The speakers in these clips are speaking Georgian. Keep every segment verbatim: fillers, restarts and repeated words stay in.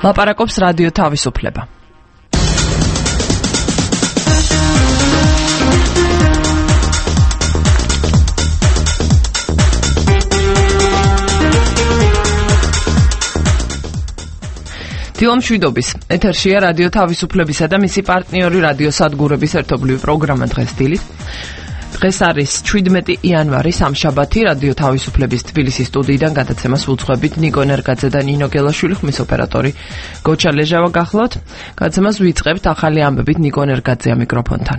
ლაპარაკობს რადიო თავისუფლება. დილომშვიდობის ეთერშია რადიო თავისუფლებისა და მისი პარტნიორი რადიო სადგურების ერთობლივი პროგრამა დღეს დილით. დღეს არის შვიდმეტი იანვარი, სამშაბათი, რადიო თავისუფლების თბილისის სტუდიიდან გადაცემას უძღვებით ნიკო ნერგაძე და ნინო გელაშვილი, ხმის ოპერატორი გოჩა ლეჟავა გახლავთ. გადაცემას ვიწყებთ ახალი ამბებით ნიკო ნერგაძეა მიკროფონთან.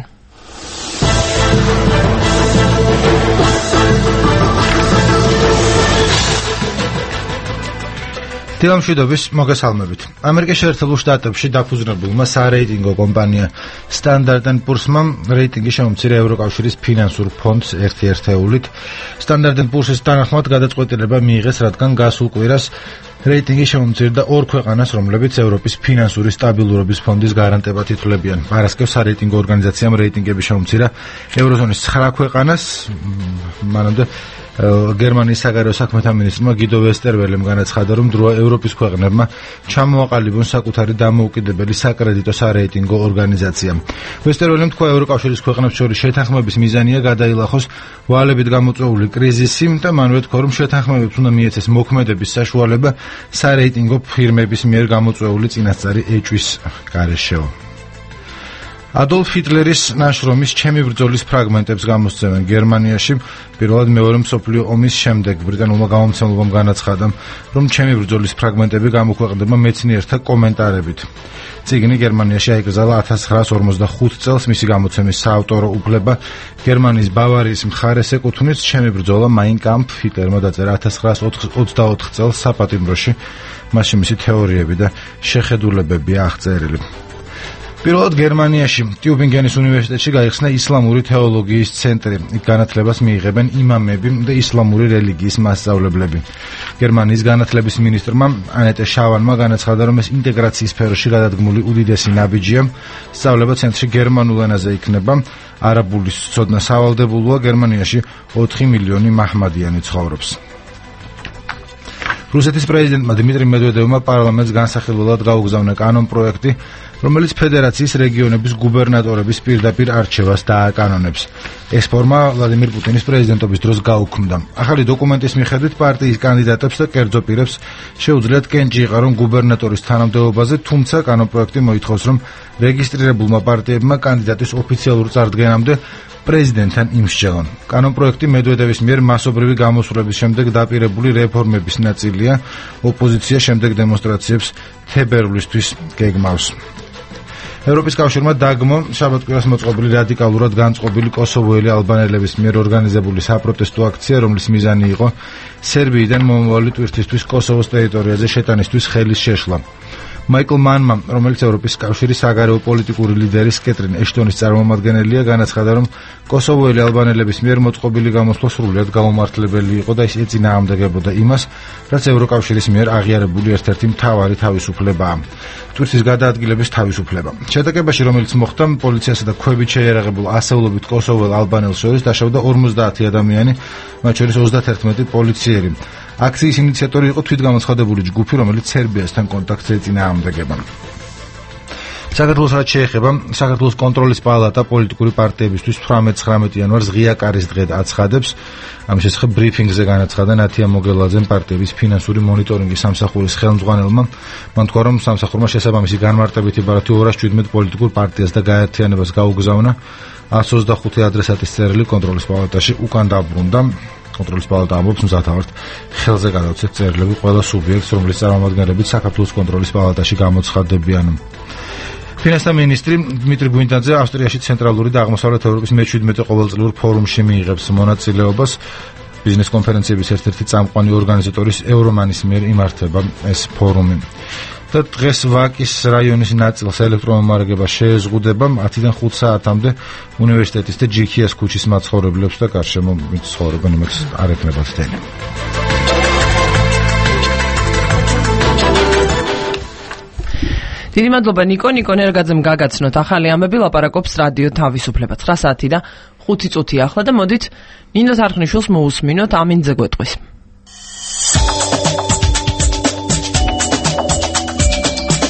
დილამშვიდობის მოგესალმებით. ამერიკის შეერთებულ შტატებში დაფუძნებულმა სარეიტინგო კომპანია Standard and Poor's-მა რეიტინგი შემომცირა ევროკავშირის ფინანსურ ფონდს ერთი ერთეულით. Standard and Poor's-ის თანახმად გადაწყვეტილება მიიღეს, რადგან გასულ კვირას რეიტინგი შემომცირდა ორ ქვეყანას, რომლებიც ევროპის ფინანსური სტაბილურობის ფონდის გარანტებად ითვლებიან. პარასკევს სარეიტინგო ორგანიზაციამ რეიტინგები შემომცირა ევროზონის ცხრა ქვეყანას, მანამდე გერმანიის საგარეო საქმეთა მინისტრმა გიდო ვესტერველემ განაცხადა, რომ დროა ევროპის ქვეყნებმა ჩამოაყალიბონ საკუთარი დამოუკიდებელი საკრედიტო სარეიტინგო ორგანიზაცია. ვესტერველემ თქვა, ევროკავშირის ქვეყნებს შორის შეთანხმების მიზანია გადაილახოს ვალებით გამოწვეული კრიზისი და მანვე თქვა, რომ შეთანხმებებს უნდა მიეცეს მოქმედების საშუალება სარეიტინგო ფირმების მიერ გამოწვეული წინასწარი ეჭვის გარეშე. ადოლფ ჰიტლერის ნაშრომის ჩემი ბრძოლის ფრაგმენტებს გამოსცემენ გერმანიაში. პირველად მეორე მსოფლიო ომის შემდეგ ბრიტანულმა გამომცემლობამ განაცხადა, რომ ჩემი ბრძოლის ფრაგმენტები გამოქვეყნდება მეცნიერთა კომენტარებით. წიგნი გერმანიაში აიკრძალა ათას ცხრაას ორმოცდახუთ წელს, მისი გამოცემის საავტორო უფლება გერმანიის ბავარიის მხარეს ეკუთვნის. ჩემი ბრძოლა Mein Kampf ჰიტლერმა დაწერა ათას ცხრაას ოცდაოთხ წელს საპატიმროში, მასში მისი თეორიები და შეხედულებებია აღწერილი. პირველად გერმანიაში ტიუბინგენის უნივერსიტეტში გაიხსნა ისლამური თეოლოგიის ცენტრი. იქ განათლებას მიიღებენ იმამები და ისლამური რელიგიის მასწავლებლები. გერმანიის განათლების მინისტრმა ანეტე შავანმა განაცხადა, რომ ეს ინტეგრაციის სფეროში გადადგმული უდიდესი ნაბიჯია. სწავლება ცენტრში გერმანულ ენაზე იქნება. არაბულის ცოდნა სავალდებულოა. გერმანიაში ოთხი მილიონი მაჰმადიანი ცხოვრობს. რუსეთის პრეზიდენტმა დიმიტრი მედვედევმა პარლამენტს განსახილველად გაუგზავნა კანონპროექტი, რომელიც ფედერაციის რეგიონების გუბერნატორების პირდაპირ არჩევას დააკანონებს. ეს ფორმა ვლადიმირ პუტინის პრეზიდენტობის დროს გაუქმდა. ახალი დოკუმენტის მიხედვით პარტიის კანდიდატებს და კერძო პირებს შეუძლიათ კენჭი იყარონ გუბერნატორის თანამდებობაზე, თუმცა კანონპროექტი მოითხოვს, რომ რეგისტრირებულმა პარტიებმა კანდიდატის ოფიციალურ წარდგენამდე პრეზიდენტთან იმსჯელონ. კანონპროექტი მედვედევის მიერ მასობრივი გამოსვლების შემდეგ დაპირებული რეფორმების ნაწილია. ოპოზიცია შემდეგ დემონსტრაციებს თებერვლისთვის გეგმავს. ევროპის კავშირმა დაგმო შაბათ-კვირას მოწყობილი რადიკალურად განწყობილი კოსოვოელი ალბანელების მიერ ორგანიზებული საპროტესტო აქცია, რომლის მიზანი იყო სერბიიდან მომავალი ტვირთისთვის კოსოვოს ტერიტორიაზე შეტანისთვის ხელის შეშლა. მაიკლ მანმა, რომელიც ევროპის კავშირის საგარეო პოლიტიკური ლიდერის კეტრინ ეშტონის წარმომადგენელია, განაცხადა, რომ კოსოვოელი ალბანელების მიერ მოწყობილი გამოსვლა სრულიად გაუმართლებელი იყო და ის ეწინააღმდეგებოდა იმას, რაც ევროკავშირის მიერ აღიარებული ერთ-ერთი მთავარი თავისუფლებაა. ტვირთის გადაადგილების თავისუფლება. შეტაკებაში, რომელიც მოხდა, პოლიციასა და ქვებით შეიარაღებულ ასეულობით კოსოვოელ ალბანელს შორის დაშავდა ორმოცდაათი ადამიანი, მათ შორის ოცდაათერთმეტი პოლიციელი. აქციის ინიციატორი იყო თვითგამოცხადებული ჯგუფი, რომელიც სერბიასთან კონტაქტს ეწინააღმდეგება. საქართველოს რაც შეეხება, საქართველოს კონტროლის პალატა პოლიტიკური პარტიებისთვის თვრამეტ-ცხრამეტ იანვარს ღია კარის დღედ აცხადებს. ამის შესახებ ბრიფინგზე განაცხადა ნათია მოგელაძემ, პარტიების ფინანსური მონიტორინგის სამსახურის ხელმძღვანელმა. მან თქვა, რომ სამსახურმა შესაბამისი განმარტებითი ბარათი ორას შვიდმეტ პოლიტიკურ პარტიას და გაერთიანებას გაუგზავნა. ათს ოცდახუთი ადრესატის წერილი კონტროლის პალატაში უკან დაბრუნდა. კონტროლის პალატა ამბობს, რომ ზათავართ ხელზე გადავცეთ წერილები ყველა სუბიექტს, რომლის წარმომადგენლებიც საქართველოს კონტროლის პალატაში გამოცხადდებიან. ფინანსთა მინისტრი დიმიტრი გვინტაძე ავსტრიაში ცენტრალური და აღმოსავლეთ ევროპის მეჩვიდმეტე ყოველწლიურ ფორუმში მიიღებს მონაწილეობას. ბიზნეს კონფერენციების ერთ-ერთი წამყვანი ორგანიზატორის ევრომანის მიერ იმართება ეს ფორუმი. და დღეს ვაკის რაიონის ნაწილს ელექტრომომარაგება შეეზღუდება ათიდან ხუთ საათამდე უნივერსიტეტის და ჯიქიას ქუჩის მაცხოვრებლებს და გარშემო მიცხოვრებენ, იმას არ ეკნებათ თენი. დიდი მადლობა ნიკო, ნიკო ნერგაძემ გაგაცნოთ ახალი ამბები, ლაპარაკობს რადიო თავისუფლება. ცხრა საათი და ხუთი წუთი ახლა და მოდით ნინო თარხნიშვილს მოусმინოთ, ამინძე გვეტყვის.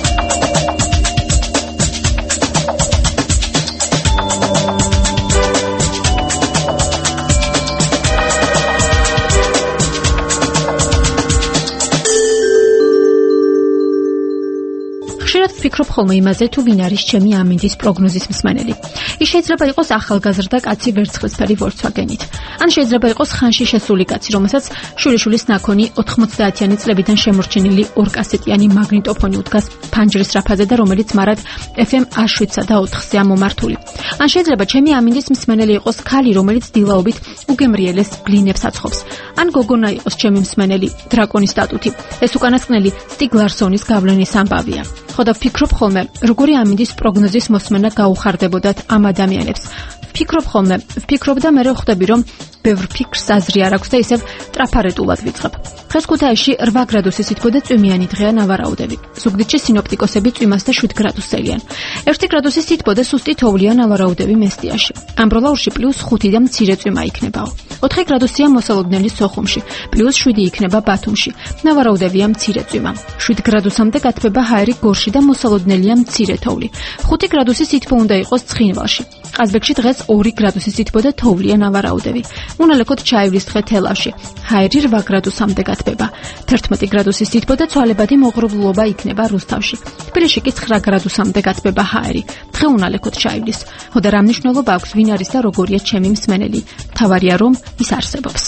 ხშირად ვფიქრობ ხოლმე იმაზე, თუ ვინ არის ჩემი ამინდის პროგნოზის მსმენელი. ის შეიძლება იყოს ახალგაზრდა კაცი ვერცხლისფერი Volkswagen-ით. ან შეიძლება იყოს ხანში შესული კაცი, რომელსაც შვილიშვილის ნაქონი ოთხმოცდაათიანი წლებიდან შემორჩენილი ორკასეტიანი მაგნიტოფონი უდგას ფანჯრის რაფაზე და რომელიც მარად ეფ ემ შვიდსა და ოთხზე ამომართული. ან შეიძლება ჩემი ამინდის მსმენელი იყოს ქალი, რომელიც დილაობით უგემრიელეს ბლინებს აცხობს. ან გოგონა იყოს ჩემი მსმენელი, დრაკონის სტატუთი. ეს უკანასკნელი სტიგ ლარსონის გავლენის ამბავია. ხო და ვფიქრობ ხოლმე, როგორი ამინდის პროგნოზის მოსმენა გაუხარდებოდათ ამ ადამიანებს. ვფიქრობ ხოლმე, ვფიქრობ და მერე ხვდები, რომ ბევრ ფიქრს აზრი არ აქვს და ისევ ტრაფარეტულად ვიწყებ. დღეს ქუთაისში რვა გრადუსი სითბო და წვიმიანი დღეა ნავარაუდები. ზუგდიდში სინოპტიკოსები წვიმას და შვიდ გრადუსს ელიან. ერთი გრადუსი სითბო და სუსტი თოვლია ნავარაუდები მესტიაში. ამბროლაურში პლუს ხუთი და მცირე წვიმა იქნებაო. ოთხი გრადუსია მოსალოდნელი სოხუმში, პლუს შვიდი იქნება ბათუმში. ნავარაუდებია მცირე წვიმა. შვიდ გრადუსამდე გათბება ჰაერი გორში და მოსალოდნელია მცირე თოვლი. ხუთი გრადუსი სითბო უნდა იყოს ცხინვალში. ყაზბეგში დღეს ორი გრადუსი სითბო და თოვლია ნავარაუდები. უნალექოთ ჩაივლის დღე თელავში. ჰაერი რვა გრადუსამდე გათბება. თერთმეტი გრადუსი სითბო და ცვალებადი მოღრუბლულობა იქნება რუსთავში. თბილისში კი ცხრა გრადუსამდე გათბება ჰაერი. დღე უნალექოთ ჩაივლის. ხო და რა მნიშვნელობა აქვს ვინ არის და როგორია ჩემი მსმენელი? თავარია რომ ის არსებობს.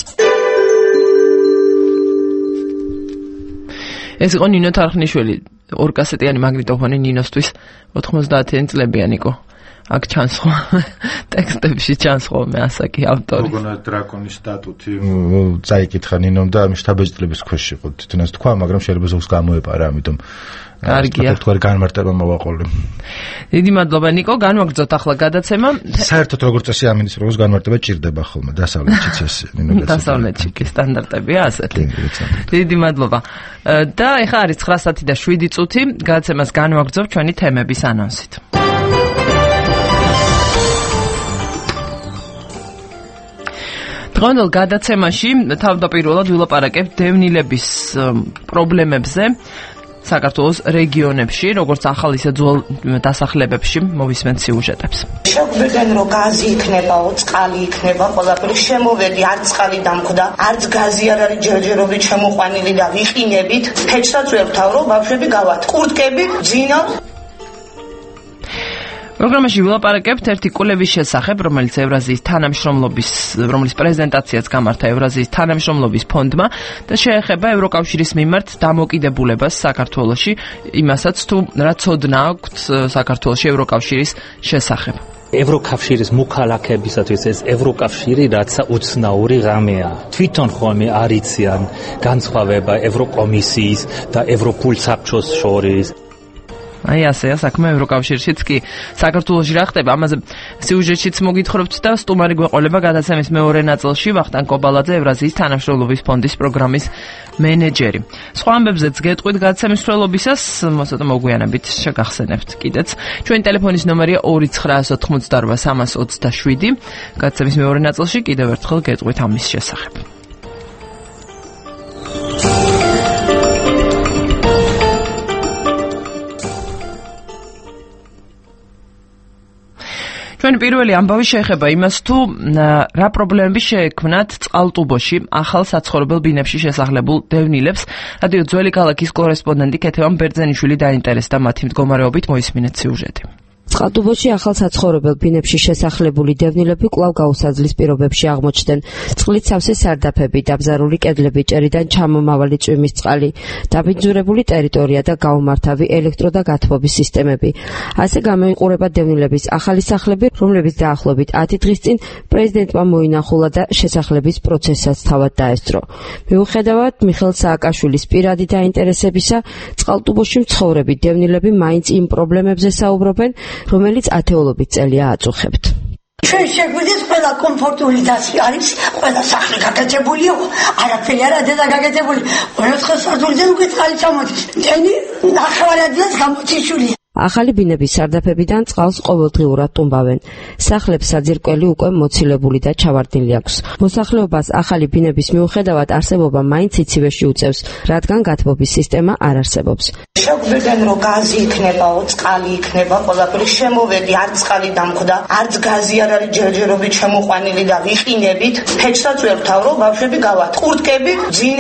ეს იყო ნინო თარხნიშვილი, ორკასეტიანი მაგნიტოფონი ნინოსთვის ოთხმოცდაათიანი წლებიანიკო. აქ ჩანს ხო ტექსტებში ჩანს ხო მე ასაკი ავტორი. გოგონა დრაკონის სტატუთი წაიკითხა ნინომ და შტაბეჭდილების ქვეშ იყო თვითონაც თქვა, მაგრამ შეიძლება ზოგს გამოეპარა, ამიტომ კარგია. თქვარი განმარტება მოვაყოლე. დიდი მადლობა ნიკო, განვაგრძოთ ახლა გადაცემა. საერთოდ როგორც წესი ამინდის პროგნოზის განმარტება ჭირდება ხოლმე დასავლეთშიც ეს ნინო გასაგებია. დასავლეთში კი სტანდარტებია ასეთი. დიდი მადლობა. და ეხლა არის ცხრა საათი და შვიდი წუთი, გადაცემას განვაგრძობ ჩვენი თემების ანონსით. დღევანდელ გადაცემაში თავდაპირველად ვილაპარაკებთ დევნილების პრობლემებზე საქართველოს რეგიონებში, როგორც ახალ ისე ძველ დასახლებებში, მოვისმენთ სიუჟეტებს. შეგვიდგენ რომ გაზი იქნებაო, წყალი იქნება, ყველაფერი შემოვედი, არც წყალი დამხვდა, არც გაზი არ არის ჯერჯერობით შემოყვანილი და ვიყინებით, ფეჭსაც ვერ ვთავრო, ბავშვები გავათ, კურტკები, ძინა. პროგრამაში ვილაპარაკებთ ერთი კულევის შესახებ, რომელიც ევრაზიის თანამშრომლობის, რომლის პრეზენტაციაც გამართა ევრაზიის თანამშრომლობის ფონდმა და შეეხება ევროკავშირის მიმართ დამოკიდებულებას საქართველოში, იმასაც თუ რა ცოდნა აქვთ საქართველოში ევროკავშირის შესახებ. ევროკავშირის მოქალაქეებისათვის ეს ევროკავშირი რაცა უცნაური ღამეა. თვითონ ხოლმე არ იციან განსხვავება ევროკომისიის და ევროპულ საბჭოს შორის. აი ასეა საქმე ევროკავშირშიც კი საქართველოში რა ხდება, ამაზე სიუჟეტშიც მოგითხრობთ და სტუმარი გვეყოლება გადაცემის მეორე ნაწილში ვახტანგ კობალაძე, ევრაზიის თანამშრომლობის ფონდის პროგრამის მენეჯერი. სხვა ამბებზეც გეტყვით გადაცემის მსვლელობისას, მოსადა მოგვიანებით შეგახსენებთ კიდეც. ჩვენი ტელეფონის ნომერია ორი ცხრაასი ოთხმოცდარვა სამას ოცდაშვიდი. გადაცემის მეორე ნაწილში კიდევ ერთხელ გეტყვით ამის შესახებ. ჩვენი პირველი ამბავი შეეხება იმას, თუ რა პრობლემები შეექმნათ წყალტუბოში ახალ საცხოვრებელ ბინებში შესახლებულ დევნილებს. რადიო ძველი ქალაქის კორესპონდენტი ქეთევან ბერძენიშვილი დაინტერესდა მათი მდგომარეობით, მოისმინეთ სიუჟეტი. წყალტუბოში ახალ საცხოვრებელ ბინებში შესახლებული დევნილები კვლავ გაუსაძლის პირობებში აღმოჩნდნენ. წყლით სავსე სარდაფები, დაბზარული კედლები, ჭერიდან ჩამომავალი წვიმის წყალი, დაბინძურებული ტერიტორია და გაუმართავი ელექტრო და გათბობის სისტემები. ასე გამოიყურება დევნილების ახალი სახლები, რომლებიც დაახლოებით ათი დღის წინ პრეზიდენტმა მოინახულა და შესახლების პროცესსაც თავად დაესწრო. მიუხედავად მიხეილ სააკაშვილის პირადი დაინტერესებისა, წყალტუბოში მცხოვრები დევნილები მაინც იმ პრობლემებზე საუბრობენ, რომელიც ათეულობით წელია აწუხებთ. ჩვენ შეგვიძლია ყველა კომფორტული დასი არის, ყველა სახლი გაკეთებულია, არაფერი არ არის გაკეთებული. ოთხ სართულზე უკვე წყალი ჩამოდის. ტენი ნახევარადიას გამოჩიშულია. ახალი ბინების სარდაფებიდან წყალს ყოველდღიურად ტუმბავენ. სახლებს საძირკველი უკვე მოცილებული და ჩავარდნილი აქვს. მოსახლეობას ახალი ბინების მიუხედავად არსებობა მაინც იცივეში უწევს, რადგან გათბობის სისტემა არ არსებობს. შეგვიდგენ რომ გაზი იქნებაო, წყალი იქნება, ყველაფერი შემოვედი, არც წყალი დამხვდა, არც გაზი არ არის ჯერჯერობით შემოყვანილი და ვიყინებით, ფეჭსაც ვერ ვთავრო, ბავშვები გავათ, კურტკები, ძინა.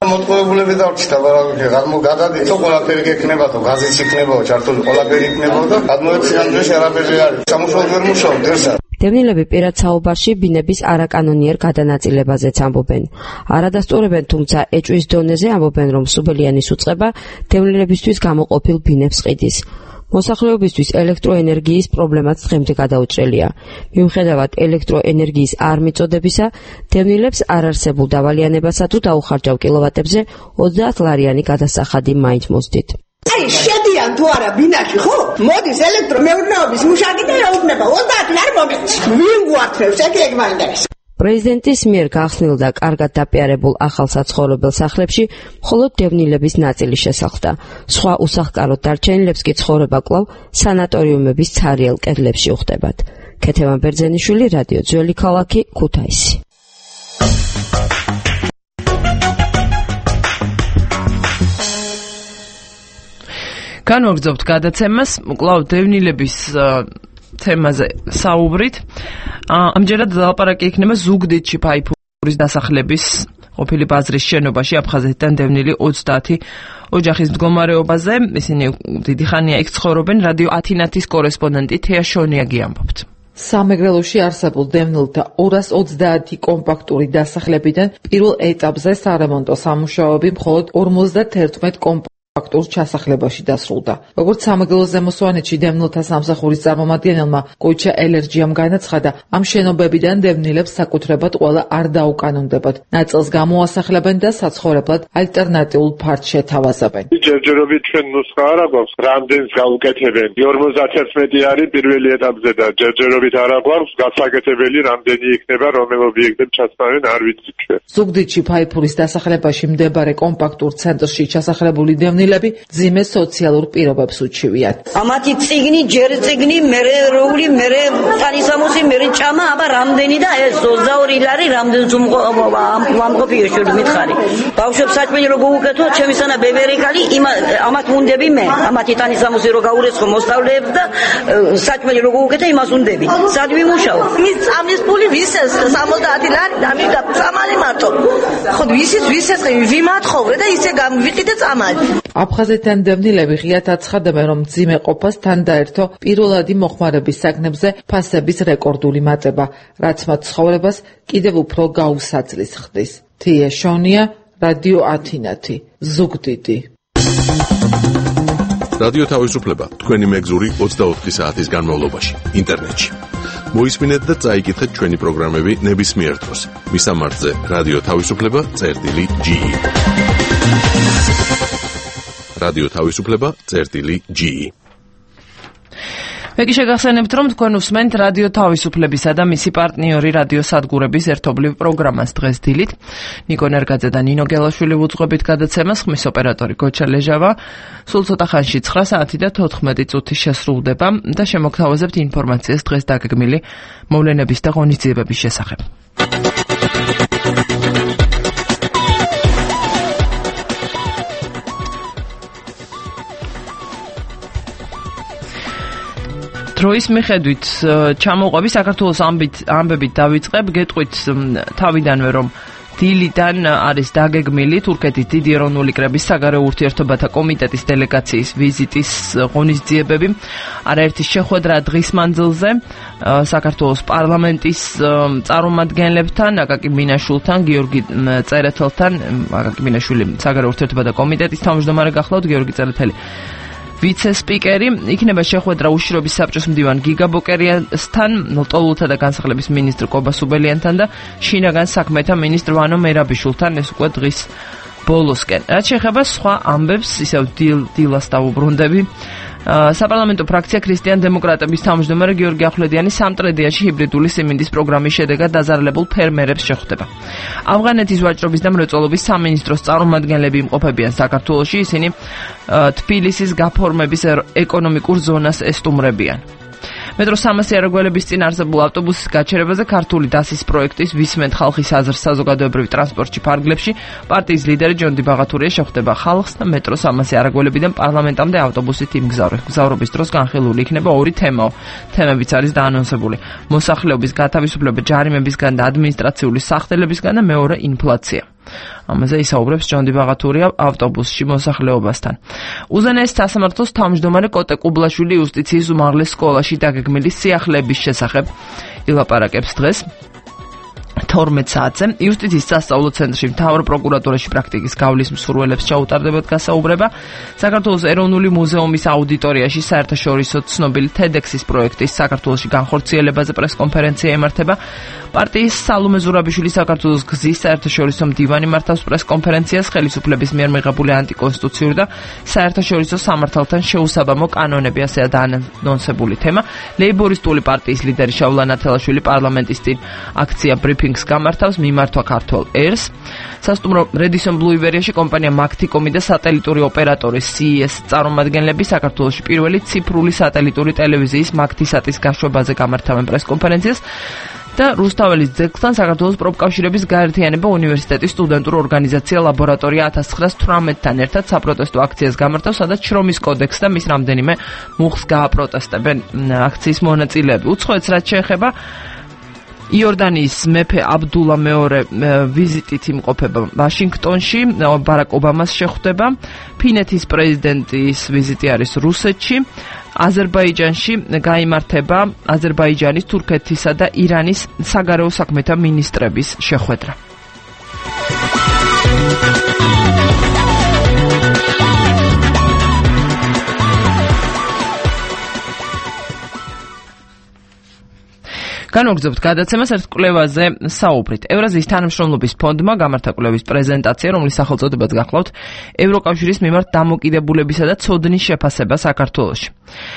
მოტყუებულები დავრჩით აბარაკი გადმოგადადეთ ყველაფერი გექნებათო გაზიც იქნებაო ჩართული ყველაფერი იქნებაო და გადმოეცი ამ დროში არაფერი არის სამუშაოდ ვერ მუშაობ დერსა დევნილები პირად საუბარში ბინების არაკანონიერ გადანაწილებაზეც ამბობენ. არადასტურებენ, თუმცა ეჭვის დონეზე ამბობენ, რომ სუბელიანის უწყება დევნილებისთვის გამოყოფილ ბინებს ყიდის. მოსახლეობისთვის ელექტროენერგიის პრობლემაც დღემდე გადაუჭრელია. მიუხედავად ელექტროენერგიის არ მიწოდებისა, დევნილებს არარსებულ დავალიანებასა თუ დაუხარჯავ კილოვატებზე ოცდაათ ლარიანი გადასახადი მაინც მოსდით. აი შედიან თუ არა ბინაში ხო? მოდის ელექტრომეურნეობის მუშაკი და ეუბნება ოცდაათ ლარი მოგეც. ვინ გვართრევს ეგ ეგ მაგდას. პრეზიდენტის მიერ გახსნილ და კარგად დაპიარებულ ახალ საცხოვრებელ სახლებში მხოლოდ დევნილების ნაწილი შესახლდა. სხვა უსახლკაროდ დარჩენილებს კი ცხოვრება კვლავ სანატორიუმების ცარიელ კედლებში უხდებათ. ქეთევან ბერძენიშვილი, რადიო ძველი ქალაქი, ქუთაისი. განვაგრძობთ გადაცემას, კვლავ დევნილების თემაზე საუბრით. ამჯერად ლაპარაკი იქნება ზუგდიდში ფაიფურის დასახლების ყოფილი ბაზრის შენობაში აფხაზეთიდან დევნილი ოცდაათი ოჯახის მდგომარეობაზე. ისინი დიდი ხანია იქ ცხოვრობენ. რადიო ათინათის კორესპონდენტი თეა შონიაგი ამბობთ. სამეგრელოში არსებულ დევნილთა ორას ოცდაათი კომპაქტური დასახლებიდან პირველ ეტაპზე სარემონტო სამუშაოები მხოლოდ ორმოცდაათი კომპაქტურ ჩასახლებაში დასრულდა. როგორც სამეგრელოს ზემოსვანეთში დევნილთა სამსახურის წარმომადგენელმა კოიჩა ელერჯიამ განაცხადა, ამ შენობებიდან დევნილებს საკუთრებად ყველა არ დაუკანონდებათ. ნაწილს გამოასახლებენ და საცხოვრებლად ალტერნატიულ ფარდ შეთავაზებენ. ჯერჯერობით ჩვენ ნუსხა არ აქვს, რამდენს გაუკეთებენ. ორმოცდაათი არის პირველი ეტაპზე და ჯერჯერობით არ აქვს, გასაკეთებელი რამდენი იქნება, რომელ ობიექტებს ჩასწავენ არ ვიცი ჩვენ. ზუგდიდში ფაიფურის დასახლებაში მდებარე კომპაქტურ ცენტრში ჩასახლებული დევნილები ძიმე სოციალურ პირობებს უჩივიათ. ამათი ციგნი, ჯერ ციგნი, მერე როული, მერე ტანისამოსი, მერე ჭამა, აბა რამდენი და ეს ოცდაორი ლარი რამდენს ამყოფიო შური მითხარი. ბავშვებს საჭმელი რო გუუკეთო, ჩემისანა ბებერიკალი, ამათ უნდები მე, ამათი ტანისამოსი რო გაურეცხო მოსწავლეებს და საჭმელი რო გუუკეთო, იმას უნდები. სად ვიმუშაო? მის წამის პული ვისეს სამოცდაათი ლარი დამიდა წამალი მარტო. ხო ვისის ვისეს ვიმათხოვრე და ისე გამვიყიდე წამალი. აფხაზეთთან დევნილები ღიად აცხადებენ, რომ მძიმე ყოფას თან დაერთო პირველადი მოხმარების საგნებზე ფასების რეკორდული მატება, რაც მათ ცხოვრებას კიდევ უფრო გაუსაძლის ხდის. თია შონია, რადიო ათინათი, ზუგდიდი. რადიო თავისუფლება თქვენი მეგზური ოცდაოთხი საათის განმავლობაში ინტერნეტში. მოისმინეთ და წაიკითხეთ ჩვენი პროგრამები ნებისმიერ დროს. მისამართზე რადიო თავისუფლება წერტილი ჯი. რადიო თავისუფლება წერტილი ჯი. მე კი შეგახსენებთ, რომ თქვენ უსმენთ რადიო თავისუფლებისა და მისი პარტნიორი რადიო სადგურების ერთობლივ პროგრამას დღეს დილით. ნიკო ნერგაძე და ნინო გელაშვილი უძღვებით გადაცემას, ხმის ოპერატორი გოჩა ლეჟავა. სულ ცოტა ხანში ცხრა საათი და თოთხმეტი წუთი შესრულდება და შემოგთავაზებთ ინფორმაციას დღეს დაგეგმილი მოვლენების და ღონისძიებების შესახებ. დროის მიხედვით ჩამოყვები საქართველოს ამბებით დავიწყებ, გეტყვით თავიდანვე, რომ დილიდან არის დაგეგმილი თურქეთის დიდი ეროვნული კრების საგარეო ურთიერთობათა კომიტეტის დელეგაციის ვიზიტის ღონისძიებები. არაერთი შეხვედრა დღის მანძილზე საქართველოს პარლამენტის წარმომადგენლებთან, აკაკი მინაშვილთან, გიორგი წერეთელთან, აკაკი მინაშვილი საგარეო ურთიერთობათა კომიტეტის თავმჯდომარე გახლავთ, გიორგი წერეთელი ვიცე-სპიკერი. იქნება შეხვედრა უშიშრობის საბჭოს მდივან გიგა ბოკერიასთან, ლტოლვილთა და განსახლების მინისტრ კობა სუბელიანთან და შინაგან საქმეთა მინისტრ ვანო მერაბიშვილთან, ეს უკვე დღის ბოლოსკენ. რაც შეეხება სხვა ამბებს, ისევ დილას დავუბრუნდები. საპარლამენტო ფრაქცია ქრისტიან დემოკრატების თავმჯდომარე გიორგი ახვლედიანი სამტრედიაში ჰიბრიდული სიმინდის პროგრამის შედეგად დაზარალებულ ფერმერებს შეხვდება. ავღანეთის ვაჭრობის და მრეწველობის სამინისტროს წარმომადგენლები იმყოფებიან საქართველოში, ისინი თბილისის გაფორმების ეკონომიკურ ზონას ესტუმრებიან. მეტრო სამასი არაგველების წინ არსებულ ავტობუსის გაჩერებაზე ქართული დასის პროექტის ვისმენთ ხალხის აზრს საზოგადოებრივ ტრანსპორტში ფარგლებში პარტიის ლიდერი ჯონდი ბაღათურია შეხვდება ხალხს და მეტრო სამასი არაგველებიდან პარლამენტამდე ავტობუსით იმგზავრება. მგზავრობის დროს განხილული იქნება ორი თემაო. თემებიც არის დაანონსებული: მოსახლეობის გათავისუფლება ჯარიმებისგან და ადმინისტრაციული სახდელებისგან და მეორე ინფლაცია. ამაზე ისაუბრებს ჯონდი ბაღათურია ავტობუსში მოსახლეობასთან. უზენაეს სასამართლოს თავმჯდომარე კოტე კუბლაშვილი იუსტიციის უმაღლეს სკოლაში დაგეგმილი სიახლეების შესახებ ილაპარაკებს დღეს თორმეტ საათზე. იუსტიციის სასწავლო ცენტრში მთავარ პროკურატურაში პრაქტიკის გავლის მსურველებს ჩაუტარდებათ გასაუბრება. საქართველოს ეროვნული მუზეუმის აუდიტორიაში საერთაშორისო ცნობილი TEDx-ის პროექტის საქართველოში განხორციელებაზე პრესკონფერენცია ემართება. პარტიის სალომე ზურაბიშვილის საქართველოს გზის საერთაშორისო მდივანი მართავს პრესკონფერენციას ხელისუფლების მიერ მიღებული ანტიკონსტიტუციური და საერთაშორისო სამართალთან შეუსაბამო კანონები, ასეა დაანონსებული თემა. ლეიბორისტული პარტიის ლიდერი შავლან ათელაშვილი პარლამენტის წინ აქცია ბრიფინგს გამართავს მიმართვა ქართულ ერს. სასტუმრო Redison Blue Iberia-ში კომპანია Macticom და სატელიტური ოპერატორი C E S წარმომადგენლები საქართველოში პირველი ციფრული სატელიტური ტელევიზიის Mactisat-ის გაშვებაზე გამართავენ პრესკონფერენციას. და რუსთაველის ძეგლთან საქართველოს პროფკავშირების გაერთიანება უნივერსიტეტის სტუდენტურ ორგანიზაცია ლაბორატორია ათას ცხრაას თვრამეტთან ერთად საპროტესტო აქციას გამართავს, სადაც შრომის კოდექსს და მის რამდენიმე მუხლს გააპროტესტებენ აქციის მონაწილეები. უცხოეთს რაც შეეხება იორდანიის მეფე აბდულა მეორე ვიზიტით იმყოფება ვაშინგტონში, ბარაკ ობამას შეხვდება. ფინეთის პრეზიდენტის ვიზიტი არის რუსეთში. აზერბაიჯანში გაიმართება აზერბაიჯანის, თურქეთისა და ირანის საგარეო საქმეთა მინისტრების შეხვედრა. განვაგრძობთ გადაცემას ერთ კვლევაზე საუბრით. ევრაზიის თანამშრომლობის ფონდმა გამართა კვლევის პრეზენტაცია, რომლის სახელწოდებაც გახლავთ ევროკავშირის მიმართ დამოკიდებულებისა და ცოდნის შეფასება საქართველოში.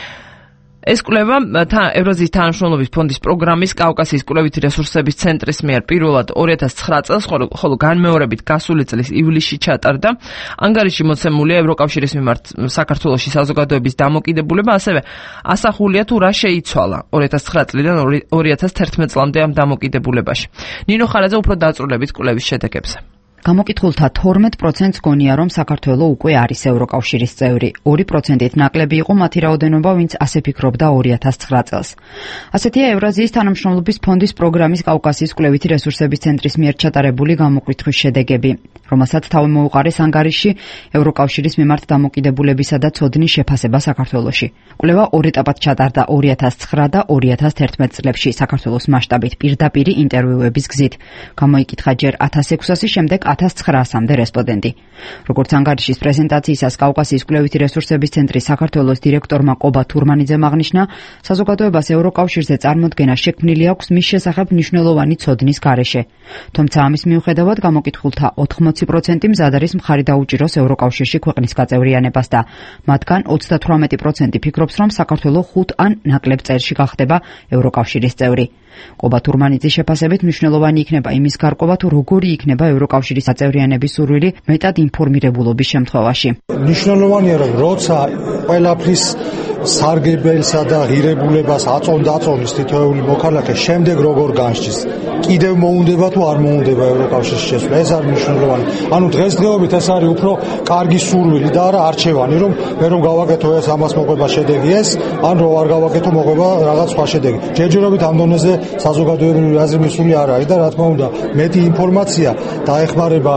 ეს კვლევა ევრაზიის თანამშრომლობის ფონდის პროგრამის კავკასიის კვლევითი რესურსების ცენტრის მიერ პირველად ორი ათას ცხრა წელს, ხოლო განმეორებით გასული წლის ივლისში ჩატარდა. ანგარიში მოცემულია ევროკავშირის მიმართ საქართველოში საზოგადოების დამოკიდებულება, ასევე ასახულია თუ რა შეიცვალა ორი ათას ცხრა წლიდან ორი ათას თერთმეტ წლამდე ამ დამოკიდებულებაში. ნინო ხარაძე უფრო დაწვრილებით კვლევის შედეგებზე. გამოკითხულთა თორმეტ პროცენტს გონია, რომ საქართველო უკვე არის ევროკავშირის წევრი. ორი პროცენტით ნაკლები იყო მათი რაოდენობა, ვინც ასე ფიქრობდა ორი ათას ცხრა წელს. ასეთია ევრაზიის თანამშრომლობის ფონდის პროგრამის კავკასიის კვლევითი რესურსების ცენტრის მიერ ჩატარებული გამოკითხვის შედეგები, რომელსაც თავი მოუყარეს ანგარიში ევროკავშირის მიმართ დამოკიდებულებისა და ცოდნის შეფასება საქართველოში. კვლევა ორ ეტაპად ჩატარდა ორი ათას ცხრა და ორი ათას თერთმეტ წლებში საქართველოს მასშტაბით პირდაპირი ინტერვიუების გზით. გამოიკითხა ჯერ ათას ექვსასი, შემდეგ ათას ცხრაასამდე რესპონდენტი. როგორც ანგარიშის პრეზენტაციისას კავკასიის კვლევითი რესურსების ცენტრის საქართველოს დირექტორმა ყობა თურმანიძემ აღნიშნა, საზოგადოებას ევროკავშირზე წარმოდგენა შექმნილი აქვს მის შესახებ მნიშვნელოვანი ცოდნის გარეშე. თუმცა ამის მიუხედავად გამოკითხულთა ოთხმოცი პროცენტი მზად არის მხარი დაუჭიროს ევროკავშირში ქვეყნის გაწევრიანებას და მათგან ოცდათვრამეტი პროცენტი ფიქრობს, რომ საქართველო ხუთ ან ნაკლებ წელში გახდება ევროკავშირის წევრი. ყობა თურმანიძის შეფასებით მნიშვნელოვანი იქნება იმის გარკვევა, თუ როგორი იქნება ევროკავშირის აწევრიანების სურვილი მეტად ინფორმირებულობის შემთხვევაში. მნიშვნელოვანია, რომ როცა ყველაფრის სარგებელსა და ღირებულებას აწონ-დაწონის თითოეული მოქალაქე შემდეგ როგორ განსჯის, კიდევ მოუნდება თუ არ მოუნდება ევროკავშირის შესვლა, ეს არის მნიშვნელოვანი. ანუ დღესდღეობით ეს არის უფრო კარგი სურვილი და არა არჩევანი, რომ მე რომ გავაკეთო ეს, ამას მოყვება შედეგი ეს, ან რომ არ გავაკეთო მოყვება რაღაც სხვა შედეგი. ჯერჯერობით ამ დონეზე საზოგადოებრივი აზრი მისული არ არის და რა თქმა უნდა მეტი ინფორმაცია დაეხმარება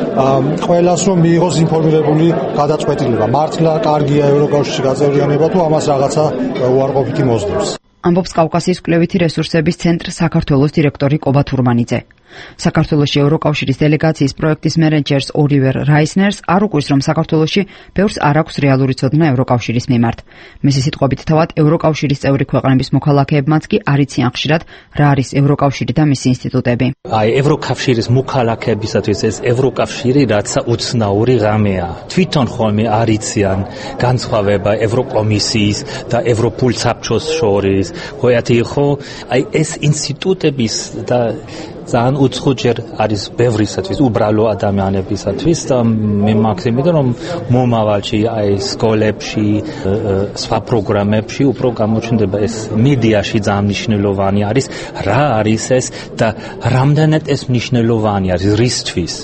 ყველას, რომ მიიღოს ინფორმირებული გადაწყვეტილება. მართლა კარგია ევროკავშირში გაწევრიანება თუ ამას რაღაცა უარყოფითი მოსდევს. ამბობს კავკასიის კვლევითი რესურსების ცენტრ საქართველოს დირექტორი ყობა თურმანიძე. საქართველოში ევროკავშირის დელეგაციის პროექტის მენეჯერს ოლივერ რაისნერს არ უყვირს, რომ საქართველოში ბევრს არ აქვს რეალური ცოდნა ევროკავშირის მიმართ. მისი სიტყვებით, თავად ევროკავშირის წევრი ქვეყნების მოქალაქეებმაც კი არ იციან ხშირად რა არის ევროკავშირი და მისი ინსტიტუტები. აი, ევროკავშირის მოქალაქეებისათვის ეს ევროკავშირი რაცა უცნაური ღამეა. თვითონ ხოლმე არ იციან განსხვავება ევროკომისიის და ევროპულ საბჭოს შორის. ხოათი ხო, აი ეს ინსტიტუტების და ძალიან უცხოჯერ არის ბევრისათვის, უბრალო ადამიანებისათვის და მე მაქსიმუმ რომ მომავალში აი სკოლებში, სხვა პროგრამებში უფრო გამოჩნდება ეს მედიაში ძალიან მნიშვნელოვანი არის, რა არის ეს და რამდენად ეს მნიშვნელოვანი არის რისთვის.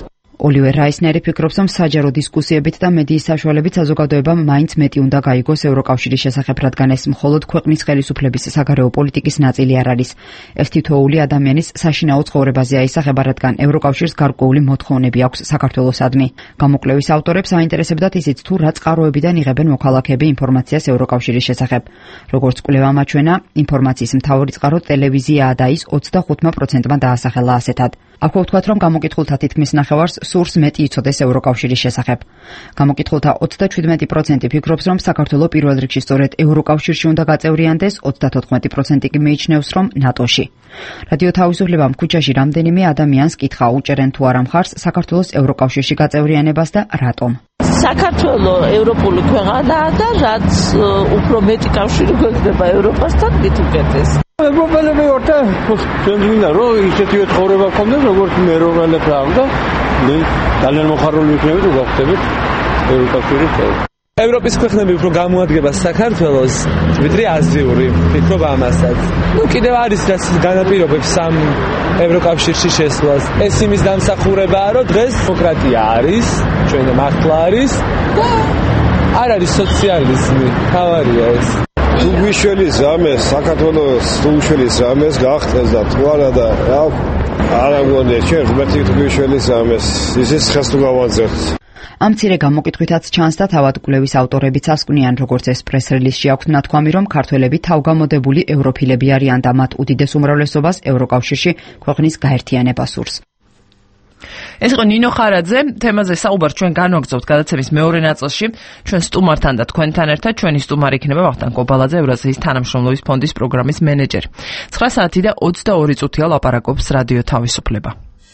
ოლივერ რაისნერი ფიქრობს, რომ საჯარო დისკუსიებით და მედიის საშუალებით საზოგადოებამ მაინც მეტი უნდა გაიგოს ევროკავშირის შესახებ, რადგან ეს მხოლოდ ქვეყნის ხელისუფლების საგარეო პოლიტიკის ნაწილი არ არის. ეს თითოეული ადამიანის საშინაო ცხოვრებაზე აისახება, რადგან ევროკავშირს გარკვეული მოთხოვნები აქვს საქართველოსადმი. გამოკვლევის ავტორებს აინტერესებდათ ისიც თუ რა წყაროებიდან იღებენ მოქალაქეები ინფორმაციას ევროკავშირის შესახებ. როგორც კვლევამ აჩვენა, ინფორმაციის მთავარი წყარო ტელევიზიაა და ის ოცდახუთ პროცენტმა დაასახელა ასეთად. აქვე ვთქვათ, რომ გამოკითხულთა თითქმის ნახევარს სურს მეტი იცოდეს ევროკავშირის შესახებ. გამოკითხულთა ოცდაჩვიდმეტი პროცენტი ფიქრობს, რომ საქართველო პირველ რიგში სწორედ ევროკავშირში უნდა გაწევრიანდეს, ოცდათოთხმეტი პროცენტი კი მიიჩნევს, რომ ნატოში. რადიო თავისუფლებამ ქუჩაში რამდენიმე ადამიანს კითხა, უჭერენ თუ არა მხარს საქართველოს ევროკავშირში გაწევრიანებას და რატომ. საქართველო ევროპული ქვეყანაა და რაც უფრო მეტი კავშირი გვექნება ევროპასთან, მით უკეთეს. ევროპელები ვართ და ჩვენგინა რომ ისეთივე ცხოვრება გქონდეს როგორც მე ევროპელებს აქვს და მე ძალიან მოხარული ვიქნებით თუ გავხდებით ევროკავშირის წევრი. ევროპის ქვეყნები უფრო გამოადგება საქართველოს, ვიდრე აზიური, ფიქრობ ამასაც. ნუ კიდევ არის რაც განაპირობებს ამ ევროკავშირში შესვლას. ეს იმის დამსახურებაა, რომ დღეს დემოკრატია არის, ჩვენ მართლა არის და არ არის სოციალიზმი. თავარია ეს. თუ გვიშველის რამეს, საქართველოს თუ გვიშველის რამეს გახდეს და თუ არა და რა არა გონია, ჩვენ ღმერთი თუ გვიშველის რამეს, ისიც ხეს თუ გავაძერთ. ამ მცირე გამოკითხვითაც ჩანს და თავად კვლევის ავტორებიც ასკვნიან, როგორც ეს პრეს-რელიზში აქვს ნათქვამი, რომ ქართველები თავგამოდებული ევროფილები არიან და მათ უდიდეს უმრავლესობას ევროკავშირში ქვეყნის გაერთიანება სურს. ეს იყო ნინო ხარაძე, თემაზე საუბარს ჩვენ განვაგრძობთ გადაცემის მეორე ნაწილში. ჩვენ სტუმართან და თქვენთან ერთად ჩვენი სტუმარი იქნება ვახტანგ კობალაძე, ევრაზიის თანამშრომლობის ფონდის პროგრამის მენეჯერი. ცხრა საათი და ოცდაორი წუთია ლაპარაკობს რადიო თავისუფლება.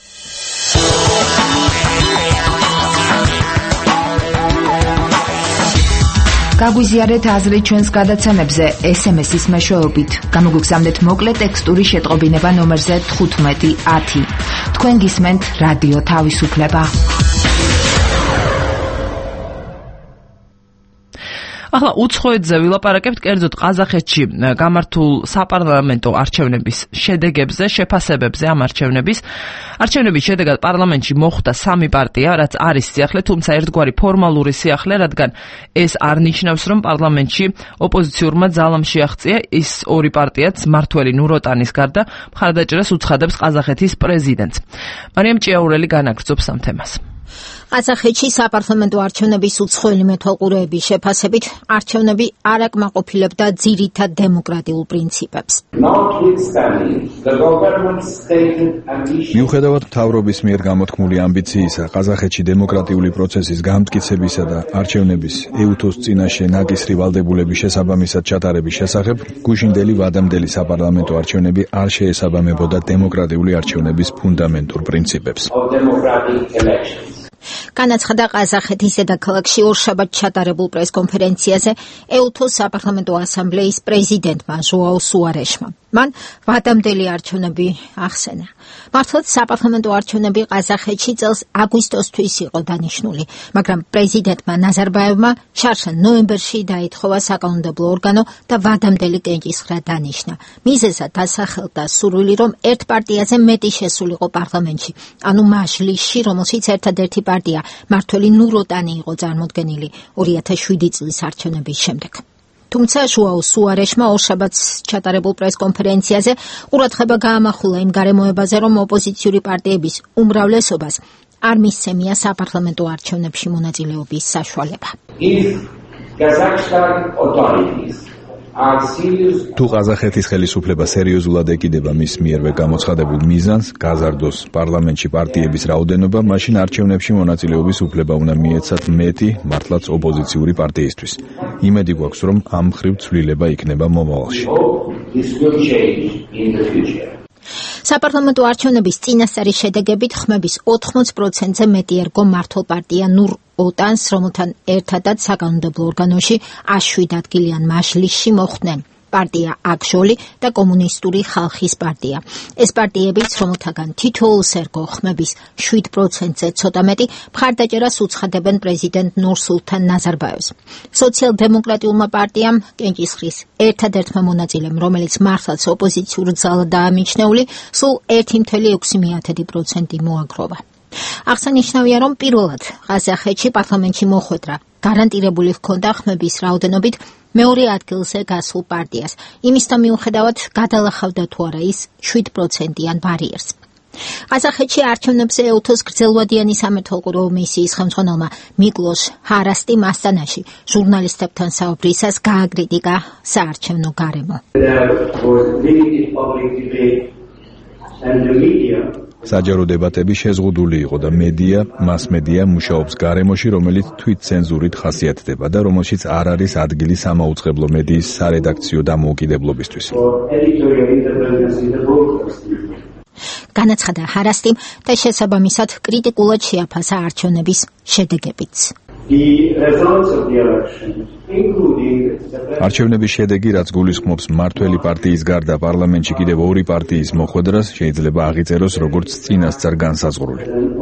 გაგვიზიარეთ აზრი ჩვენს გადაცემებზე ეს ემ ესის მეშვეობით. გამოგვიგზავნეთ მოკლე ტექსტური შეტყობინება ნომერზე თხუთმეტი ათი. თქვენ გისმენთ რადიო თავისუფლება. ახლა უცხოეთზე ვილაპარაკებთ, კერძოდ ყაზახეთში გამართულ საპარლამენტო არჩევნების შედეგებზე, შეფასებებზე ამ არჩევნების. არჩევნების შედეგად პარლამენტში მოხვდა სამი პარტია, რაც არის სიახლე, თუმცა ერთგვარი ფორმალური სიახლე, რადგან ეს არ ნიშნავს, რომ პარლამენტში ოპოზიციურმა ძალამ შეაღწია. ის ორი პარტიაც, მმართველი ნუროტანის გარდა, მხარდაჭერას უცხადებს ყაზახეთის პრეზიდენტს. მარიამ ჭიაურელი განაგრძობს ამ თემას. ყაზახეთში საპარლამენტო არჩევნების უცხოელი მეთვალყურეების შეფასებით არჩევნები არ აკმაყოფილებდა ძირითად დემოკრატიულ პრინციპებს. მიუხედავად მთავრობის მიერ გამოთქმული ამბიციისა, ყაზახეთში დემოკრატიული პროცესის გამტკიცებისა და არჩევნების ეუთოს წინაშე ნაკისრი ვალდებულების შესაბამისად ჩატარების შესახებ, გუშინდელი ვადამდელი საპარლამენტო არჩევნები არ შეესაბამებოდა დემოკრატიული არჩევნების ფუნდამენტურ პრინციპებს. განაცხადა ყაზახეთის დედაქალაქში ორშაბათს ჩატარებულ პრესკონფერენციაზე ეუთოს საპარლამენტო ასამბლეის პრეზიდენტმა ჟოაო სუარეშმა. მან ვადამდელი არჩევნები ახსენა. მართლაც საპარლამენტო არჩევნები ყაზახეთში წელს აგვისტოსთვის იყო დანიშნული, მაგრამ პრეზიდენტმა ნაზარბაევმა შარშან ნოემბერში დაითხოვა საკანონმდებლო ორგანო და ვადამდელი კენჭისხრა დანიშნა. მიზეზად დასახელდა სურვილი, რომ ერთ პარტიაზე მეტი შესულიყო პარლამენტში, ანუ მაჟლისში, რომელშიც ერთადერთი პარტია მართველი ნუროტანი იყო წარმოდგენილი ორი ათას შვიდი წლის არჩევნების შემდეგ. თუმცა ჟოაო სუარეშმა ორშაბათს ჩატარებულ პრესკონფერენციაზე ყურადღება გაამახვილა იმ გარემოებაზე, რომ ოპოზიციური პარტიების უმრავლესობას არ მისცემია საპარლამენტო არჩევნებში მონაწილეობის საშუალება. თუ ყაზახეთის ხელისუფლება სერიოზულად ეკიდება მის მიერვე გამოცხადებულ მიზანს, გაზარდოს პარლამენტში პარტიების რაოდენობა, მაშინ არჩევნებში მონაწილეობის უფლება უნდა მიეცათ მეტი, მართლაც ოპოზიციური პარტიისთვის. იმედი გვაქვს, რომ ამ მხრივ ცვლილება იქნება მომავალში. საპარლამენტო არჩევნების წინასწარი შედეგებით ხმების ოთხმოც პროცენტზე მეტი ერგო მართლ პარტია ნურ ოტანს, რომელთან ერთადაც საკანონმდებლო ორგანოში შვიდ ადგილიან მაჟლისში მოხვდნენ. პარტია აკჟოლი და კომუნისტური ხალხის პარტია. ეს პარტიებიც, რომელთაგან თითოეულს ერგო ხმების შვიდ პროცენტზე ცოტა მეტი, მხარდაჭერას უცხადებენ პრეზიდენტ ნურსულთან ნაზარბაევს. სოციალ-დემოკრატიულმა პარტიამ, კენჭისხრის ერთადერთმა მონაწილემ, რომელიც მართლაც ოპოზიციურ ძალადაა მიჩნეული, სულ ერთი კoma ექვსი პროცენტი მოაგროვა. აღსანიშნავია, რომ პირველად ყაზახეთში პარლამენტში მოხვედრა გარანტირებული ჰქონდა ხმების რაოდენობით მეორე ადგილზე გასულ პარტიას, იმისთა მიუხედავად გადალახავდა თუ არა ის შვიდ პროცენტიან ბარიერს. ყაზახეთში არჩევნებზე ეუთოს გრძელვადიანი სამეთვალყურო მისიის ხელმძღვანელმა მიკლოშ ჰარასტიმ ასტანაში ჟურნალისტებთან საუბრისას გააკრიტიკა საარჩევნო გარემო. საჯარო დებატები შეზღუდული იყო და მედია, მას-მედია მუშაობს გარემოში, რომელიც თვით ცენზურით ხასიათდება და რომელშიც არ არის ადგილი სამაუწყებლო მედიის სარედაქციო დამოუკიდებლობისთვის. განაცხადა ჰარასტიმ და შესაბამისად კრიტიკულად შეაფასა არჩევნების შედეგებიც. არჩევნების შედეგი, რაც გულისხმობს მმართველი პარტიის გარდა პარლამენტში კიდევ ორი პარტიის მოხვედრას, შეიძლება აღიწეროს როგორც წინასწარ განსაზღვრული.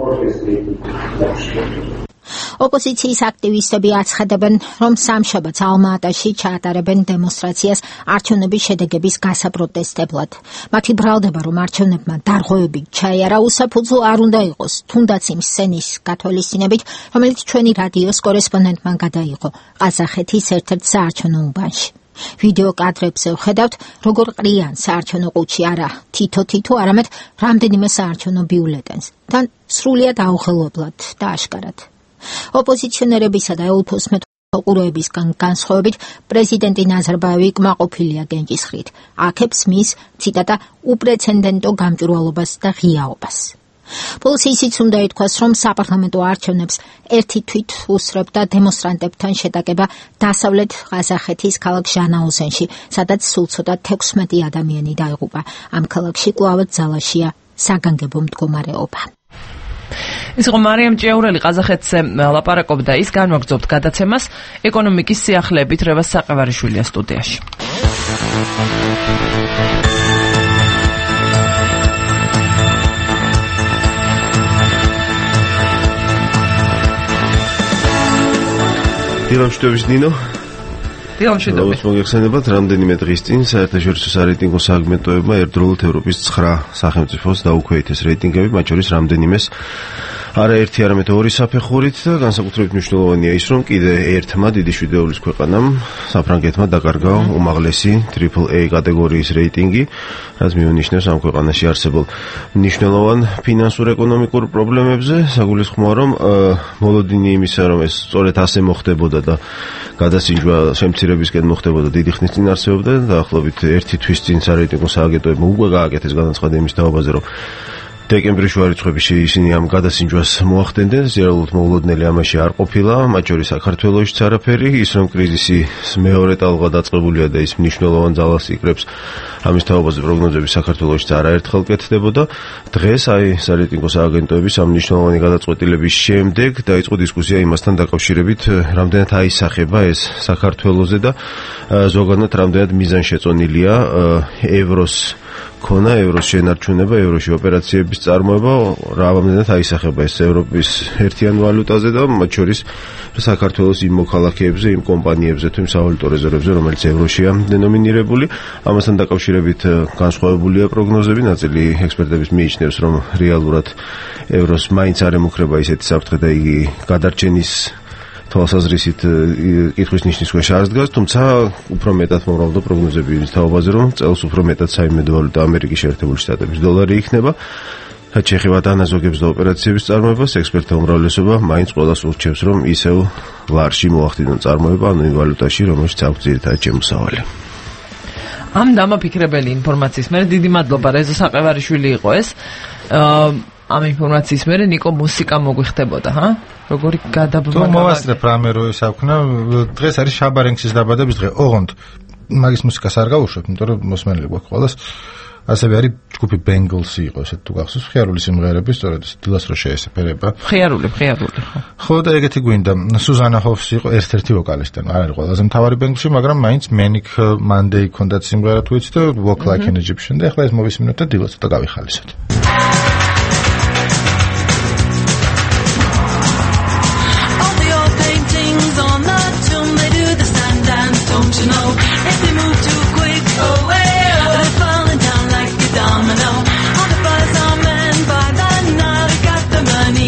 ოპოზიციის აქტივისტები აცხადებენ, რომ სამშაბათს ალმა-ატაში ჩაატარებენ დემონსტრაციას არჩევნების შედეგების გასაპროტესტებლად. მათი ბრალდება, რომ არჩევნებმა დარღვევები ჩაიარა, უსაფუძვლო არ უნდა იყოს, თუნდაც იმ სცენის გათვალისწინებით, რომელიც ჩვენი რადიოს კორესპონდენტმა გადაიღო ყაზახეთის ერთ-ერთ საარჩევნო უბანში. ვიდეო კადრებზე ვხედავთ, როგორ ყრიან საარჩევნო ყუთში არა თითო-თითო, არამედ რამდენიმე საარჩევნო ბიულეტენს და სრულიად აუღელებლად და აშკარად. ოპოზიციონერებისა და ეუთოს მეთვალყურეებისგან განსხვავებით, პრეზიდენტი ნაზარბაევი კმაყოფილია გენჯისხრით, აქებს მის, ციტატა, უპრეცედენტო გამჭვირვალობას და ღიაობას. Plus ისიც უნდა ითქვას, რომ საპარლამენტო არჩევნებს ერთი თვით უსწრებდა დემონსტრანტებთან შეტაკება დასავლეთ ყაზახეთის ქალაქ ჟანაოზენში, სადაც სულ ცოტა თექვსმეტი ადამიანი დაიღუპა. ამ ქალაქში კვლავ ძალაშია საგანგებო მდგომარეობა. ის რომ მარიამ ჭიაურელი ყაზახეთზე ლაპარაკობდა, ის განვაგრძობთ გადაცემას ეკონომიკის სიახლეებით. რევას საყევარიშვილია სტუდიაში. დილამშვიდობის ნინო. დილამშვიდობის. მოგეხსენებათ, რამდენიმე დღის წინ საერთაშორისო სარეიტინგო სააგენტოებმა ერთდროულად ევროპის ცხრა სახელმწიფოს დაუქვეითეს რეიტინგები, მათ შორის რამდენიმეს არაერთი, არამედ ორი საფეხურით და განსაკუთრებით მნიშვნელოვანია ის, რომ კიდე ერთმა დიდი შვიდეულის ქვეყანამ, საფრანგეთმა დაკარგა უმაღლესი ტრიპლ ეი კატეგორიის რეიტინგი, რაც მიანიშნებს ამ ქვეყანაში არსებულ მნიშვნელოვან ფინანსურ ეკონომიკურ პრობლემებზე. საგულისხმოა, რომ მოლოდინი იმისა, რომ ეს სწორედ ასე მოხდებოდა და გადასინჯვა შემცირებისკენ მოხდებოდა დიდი ხნის წინ არსებობდა და დაახლოებით ერთი თვის წინ სარეიტინგო სააგენტოებმა უკვე გააკეთეს განაცხადი იმის თაობაზე, რომ დეკემბრის შუა რიცხვებში ისინი ამ გადასინჯვას მოახდენდნენ, ზეალოდ მოულოდნელი ამაში არ ყოფილა, მათ შორის საქართველოშიც არაფერი, ის რომ კრიზისის მეორე ტალღა დაწყებულია და ის მნიშვნელოვან ძალას იკრებს, ამის თაობაზე პროგნოზები საქართველოშიც არაერთხელ კეთდებოდა. დღეს აი სარეიტინგო სააგენტოების ამ მნიშვნელოვანი გადაწყვეტილების შემდეგ დაიწყო დისკუსია იმასთან დაკავშირებით, რამდენად აისახება ეს საქართველოზე და ზოგადად რამდენად მიზანშეწონილია ევროს ქონა, ევროს შენარჩუნება, ევროში ოპერაციების წარმოება, რამდენად აისახება ეს ევროპის ერთიან ვალუტაზე და მათ შორის საქართველოს იმ მოქალაქეებზე, იმ კომპანიებზე თუ იმ სავალუტო რეზერვებზე, რომელიც ევროშია დენომინირებული. ამასთან დაკავშირებით განსხვავებულია პროგნოზები, ნაწილი ექსპერტების მიიჩნევს, რომ რეალურად ევროს მაინც არ ემუქრება ისეთი საფრთხე და იგი გადარჩენის თვალსაზრისით კითხვის ნიშნის ქვეშ არ დგას, თუმცა უფრო მეტად მომრავლდა პროგნოზები იმის თაობაზე, რომ წელს უფრო მეტად საიმედო ვალუტა ამერიკის შეერთებული შტატების დოლარი იქნება. რაც შეეხება დანაზოგებს და ოპერაციების წარმოებას, ექსპერტთა უმრავლესობა მაინც ყველას ურჩევს, რომ ისევ ლარში მოახდინონ წარმოება, ანუ იმ ვალუტაში, რომელშიც აქვს ძირითადად შემოსავალი. ამ დამაფიქრებელი ინფორმაციის მერე დიდი მადლობა რეზო საყევარიშვილი იყო ეს. ამ ინფორმაციის მერე ნიკო მუსიკა მოგვიხდებოდა, ჰა? როგორი გადაბმება. თუ მოვასწრებ რამე რო ის აქვს, დღეს არის შაბარენგსის დაბადების დღე. ოღონდ მაგის მუსიკას არ გავუშვებ, იმიტომ რომ მოსმენელი გვაქვს ყველას. ასევე არის ჯგუფი Bangles-ი იყო, ესეთ თუ გახსოვს, ხიარული სიმღერები, სწორედ დილას რო შეესწრება. ხიარული, ხიარული, ხო. ხო და ეგეთი გვინდა. სუზანა ჰოფსი იყო ერთ-ერთი ვოკალისტი, არ არის ყველაზე მთავარი Bangles-ში, მაგრამ მაინც Manic Monday ქონდათ სიმღერა თუ იცით და Walk Like an Egyptian და ახლა ეს მოვისმინოთ და დილას ცოტა გავიხალისოთ. Money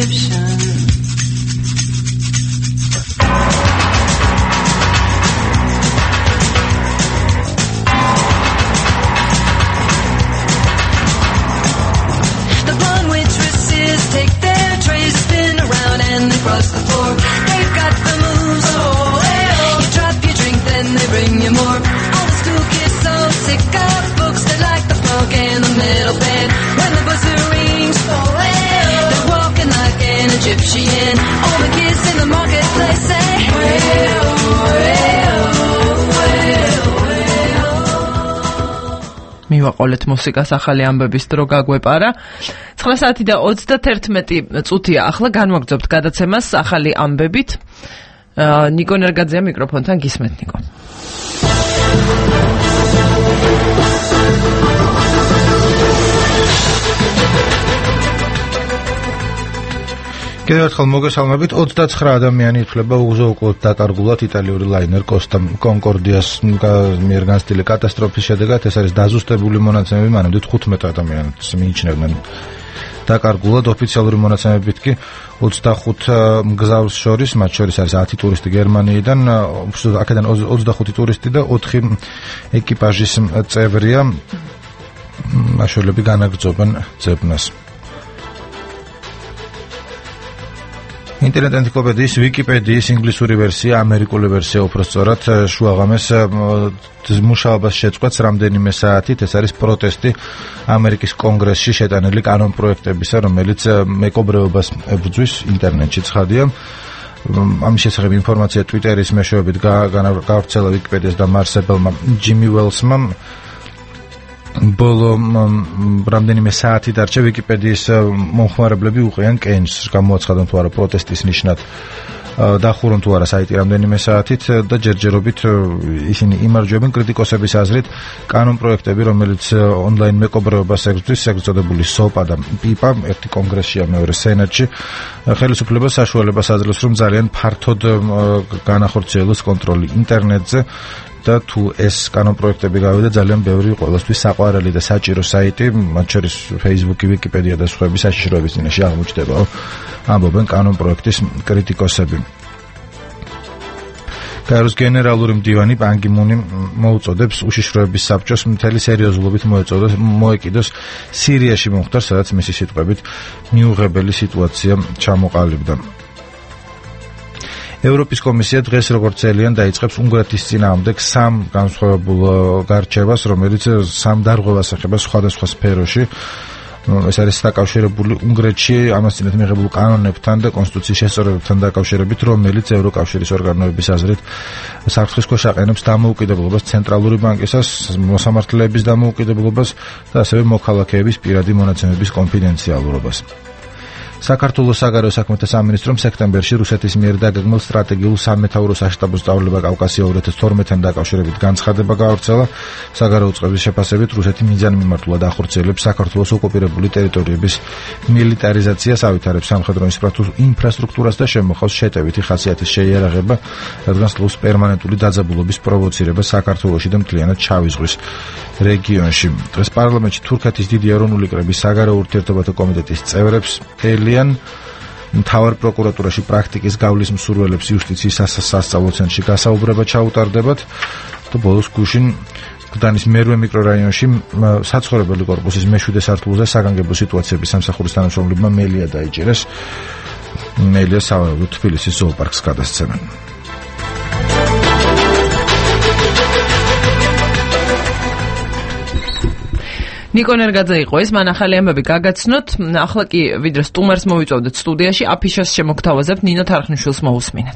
Egyptian. The blonde waitresses take their trays, spin around and they cross the floor. They've got the moves, oh, hey, oh. You drop your drink, then they bring you more. All the school kids so sick of books, they like the funk and the metal band. When the buzzer rings, oh, hey, oh. They're walking like an Egyptian. All the kids in the marketplace say, hey, oh, hey, oh, hey, oh, hey, oh. მივაყოლეთ მუსიკას ახალი ამბების დრო გაგვეპარა. ცხრა საათი და ოცდაერთმეტი წუთია ახლა განვაგრძობთ გადაცემას ახალი ამბებით. ნიკო ნერგაძეა მიკროფონთან, გისმენთ ნიკო. კიდევ ერთხელ მოგესალმებით. ოცდაცხრა ადამიანი ითვლება უზოუკოდ დაკარგულად იტალიური ლაინერ კოსტა კონკორდიას მიერ განცდილი კატასტროფის შედეგად. ეს არის დაზუსტებული მონაცემები, მანამდე თხუთმეტ ადამიანს მიიჩნევდნენ დაკარგულად. ოფიციალური მონაცემებით კი ოცდახუთ მგზავრს შორის, მათ შორის არის ათი ტურისტი გერმანიიდან, აქედან ოცდახუთი ტურისტი და ოთხი ეკიპაჟის წევრია. მაშველები განაგრძობენ ძებნას. ინტერნეტ ენციკლოპედიის ვიკიპედიის ინგლისური ვერსია, ამერიკული ვერსია უფრო სწორად, შუაღამეს მუშაობას შეწყვეტს რამდენიმე საათით. ეს არის პროტესტი ამერიკის კონგრესში შეტანილი კანონპროექტებისა, რომელიც მეკობრეობას ებრძვის. ინტერნეტში ცხადია. ამის შესახებ ინფორმაცია ტვიტერის მეშვეობით გავრცელა ვიკიპედიას და მარსებელმა ჯიმი ველსმა. ბოლო რამდენიმე საათი დარჩა ვიკიპედიის მომხმარებლები უყიან კენჭს, გამოაცხადონ თუ არა პროტესტის ნიშნად დახურონ თუ არა საიტი რამდენიმე საათით და ჯერჯერობით ისინი იმარჯვებენ კრიტიკოსების აზრით კანონპროექტები, რომელიც ონლაინ მეკობრეობას ებრძვის, ეგრეთ წოდებული სოპა და პიპა, ერთი კონგრესშია, მეორე სენატში, ხელისუფლებას საშუალებას აძლევს, რომ ძალიან ფართოდ განახორციელოს კონტროლი ინტერნეტზე. და თუ ეს კანონპროექტები გავიდა, ძალიან ბევრი ყველასთვის საყვარელი და საჭირო საიტი, მათ შორის Facebook, Wikipedia და სხვაები საშიშროების წინაშე აღმოჩნდება, ამბობენ კანონპროექტის კრიტიკოსები. გაეროს გენერალური მდივანი პან კი მუნი მოუწოდებს უშიშროების საბჭოს მთელი სერიოზულობით მოეწოდოს მოეკიდოს სირიაში მომხდარ, სადაც მისი სიტყვებით მიუღებელი სიტუაცია ჩამოყალიბდა. ევროპის კომისია დღეს როგორც ძალიან დაიწყებს უნგრეთის წინააღმდეგ სამ განსხვავებულ გარჩევას, რომელიც სამ დარღვევას ეხება სხვადასხვა სფეროში. ეს არის დაკავშირებული უნგრეთში ამას წინათ მიღებულ კანონებთან და კონსტიტუციის შესწორებებთან დაკავშირებით, რომელიც ევროკავშირის ორგანოების აზრით საფრთხის ქვეშ აყენებს დამოუკიდებლობას ცენტრალური ბანკისას, მოსამართლეების დამოუკიდებლობას და ასევე მოქალაქეების პირადი მონაცემების კონფიდენციალურობას. საქართველოს საგარეო საქმეთა სამინისტრომ სექტემბერში რუსეთის მიერ დაგეგმილ სტრატეგიულ სამეთაურო საშტაბო სწავლება კავკასია ორი ათას თორმეტთან დაკავშირებით განცხადება გაავრცელა. საგარეო წყების შეფასებით რუსეთი მიზანმიმართულად ახორციელებს საქართველოს ოკუპირებული ტერიტორიების მილიტარიზაციას, ავითარებს სამხედრო ინფრასტრუქტურას და შემოხავს შეტევითი ხასიათის შეიარაღება, რადგან სლუს პერმანენტული დაძაბულობის პროვოცირება საქართველოში და მთლიანად შავი ზღვის რეგიონში. დღეს პარლამენტში თურქეთის დიდი ეროვნული კრების საგარეო ურთიერთობათა კომიტეტის წევრებს მთავარ პროკურატურაში პრაქტიკის გავლის მსურველებს იუსტიციის სასწავლო ცენტრში გასაუბრება ჩაუტარდებათ და ბოლოს გუშინ გდანის მერვე მიკრორაიონში საცხოვრებელი კორპუსის მეშვიდე სართულზე საგანგებო სიტუაციების სამსახურის თანამშრომლებმა მელია დაიჭირეს. მელია სავარაუდოდ თბილისის ზოოპარკს გადასცემენ. ნიკო ნერგაძე იყო ეს, მან ახალი ამბები გაგაცნოთ. ახლა კი ვიდრე სტუმარს მოვიწოდეთ სტუდიაში, აფიშას შემოგთავაზებთ, ნინო თარხნიშვილს მოусმინეთ.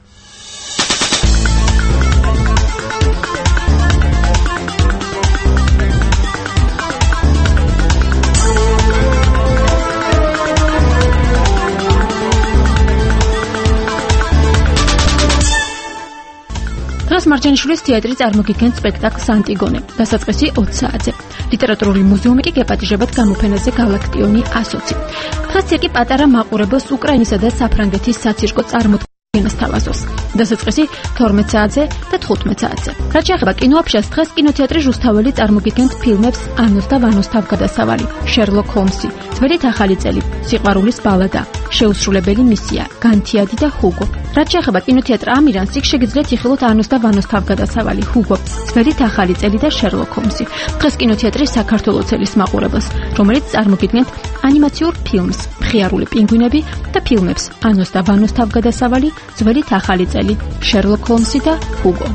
მარჯანიშვილის თეატრი წარმოგიდგენთ სპექტაკლს ანტიგონე, დასაწყისი ოც საათზე. ლიტერატურული მუზეუმი კი გეპატიჟებათ გამოფენაზე გალაქტიონი ასოცი. დღეს კი პატარა მაყურებელს უკრაინისა და საფრანგეთის საცირკო წარმოდგენას თავაზობს. დასაწყისი თორმეტ საათზე და თხუთმეტ საათზე. რაც შეეხება კინოაფიშას, დღეს კინოთეატრი რუსთაველი წარმოგიდგენთ ფილმებს ანოს და ვანოს თავგადასავალი, შერლოკ ჰოლმსი, ძველი ახალი წელი, სიყვარულის ბალადა, შეუსრულებელი მისია, განთიადი და ჰუგო. რაც შეეხება კინოთეატრ ამირანს, იქ შეგიძლიათ იხილოთ ანოს და ვანოს თავგადასავალი, ჰუგო, ძველით ახალი წელი და შერლოკ ჰომსი. დღეს კინოთეატრის საქართველოს წელის მაყურებელს, რომელიც წარმოგიდგენთ ანიმაციურ ფილმს, მხიარული პინგვინები და ფილმებს ანოს და ვანოს თავგადასავალი, ძველით ახალი წელი, შერლოკ ჰომსი და ჰუგო.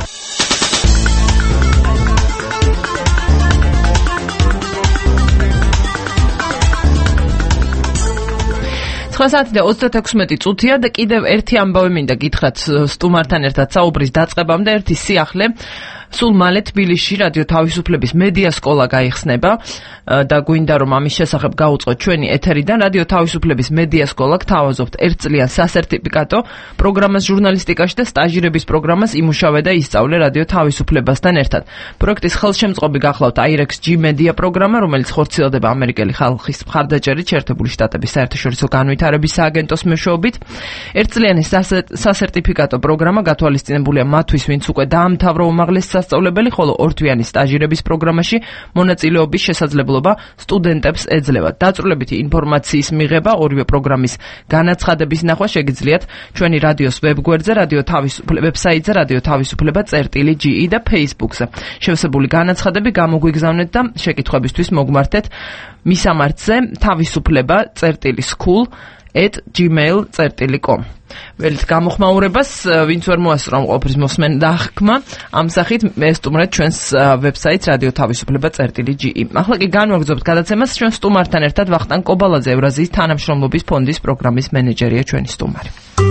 ცხრა საათი და ოცდაექვსი წუთია და კიდევ ერთი ამბავი მინდა გითხრათ სტუმართან ერთად საუბრის დაწყებამდე. ერთი სიახლე სულ მალე თბილისში რადიო თავისუფლების მედია სკოლა გაიხსნება და გვინდა რომ ამის შესახებ გაუწყოთ ჩვენი ეთერიდან. რადიო თავისუფლების მედია სკოლა გთავაზობთ ერთწლიან სასერტიფიკატო პროგრამას ჟურნალისტიკაში და სტაჟირების პროგრამას იმუშავე და ისწავლე რადიო თავისუფლებასთან ერთად. პროექტის ხელშემწყობი გახლავთ აი эр ექს ჯი მედია პროგრამა, რომელიც ხორციელდება ამერიკელი ხალხის მხარდაჭერით შეერთებული შტატების საერთაშორისო განვითარების სააგენტოს მეშვეობით. ერთწლიანი სასერტიფიკატო პროგრამა გათვალისწინებულია მათთვის, ვინც უკვე დაამთავრა უმაღლეს სასწავლებელი, ხოლო ორთვიანი სტაჟირების პროგრამაში მონაწილეობის შესაძლებლობა სტუდენტებს ეძლევა. დაწვრილებითი ინფორმაციის მიღება, ორივე პროგრამის განაცხადების ნახვა შეგიძლიათ ჩვენი რადიოს ვებგვერდზე, რადიო თავისუფლება ვებსაიტზე, რადიო თავისუფლება წერტილი ჯი ი და Facebook-ზე. შევსებული განაცხადები გამოგვიგზავნეთ და შეკითხვებისთვის მოგმართეთ მისამართზე თავისუფლება წერტილი school at gmail dot com. ველით გამოხმაურებას, ვინც ვერ მოასწრო ყოფრის მოსმენ დახკმა, ამ სახით ესტუმრეთ ჩვენს ვებსაიტს რადიო თავისუფლება წერტილი ჯი ი. ახლა კი განვაგრძობთ გადაცემას ჩვენ სტუმართან ერთად. ვახტანგ კობალაძე, ევრაზიის თანამშრომლობის ფონდის პროგრამის მენეჯერია ჩვენი სტუმარი.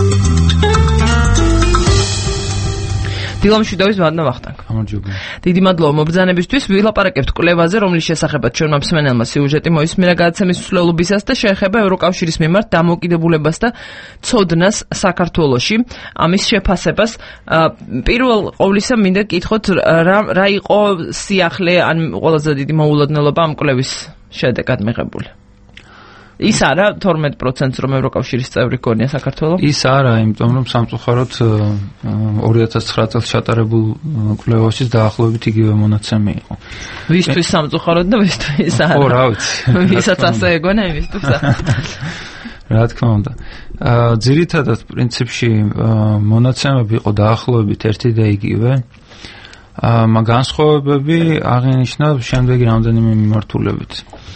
დილამშვიდობის ბატონო ვახტანგ. გამარჯობა. დიდი მადლობა მობრძანებისთვის. ვილაპარაკებთ კვლევაზე, რომლის შესახებაც ჩვენმა მსმენელმა სიუჟეტი მოისმინა გადაცემის მსვლელობისას და შეეხება ევროკავშირის მიმართ დამოუკიდებულებას და ცოდნას საქართველოში, ამის შეფასებას. პირველ ყოვლისა მინდა გკითხოთ რა რა იყო სიახლე ან ყველაზე დიდი მოულოდნელობა ამ კვლევის შედეგად მიღებული? ის არა თორმეტ პროცენტს რომ ევროკავშირის წევრი გონია საქართველო? ის არა, იმიტომ რომ სამწუხაროდ ორი ათას ცხრა წელს ჩატარებულ კვლევაში დაახლოებით იგივე მონაცემი იყო. ვისთვის სამწუხაროდ და ვისთვის არა? ო, რა ვიცი. ვისაც ასე ეგონა, იმისთვის არა. რა თქმა უნდა. ძირითადად პრინციპში მონაცემები იყო დაახლოებით ერთი და იგივე. მაგრამ განსხვავებები აღინიშნა შემდეგი რამდენიმე მიმართულებით.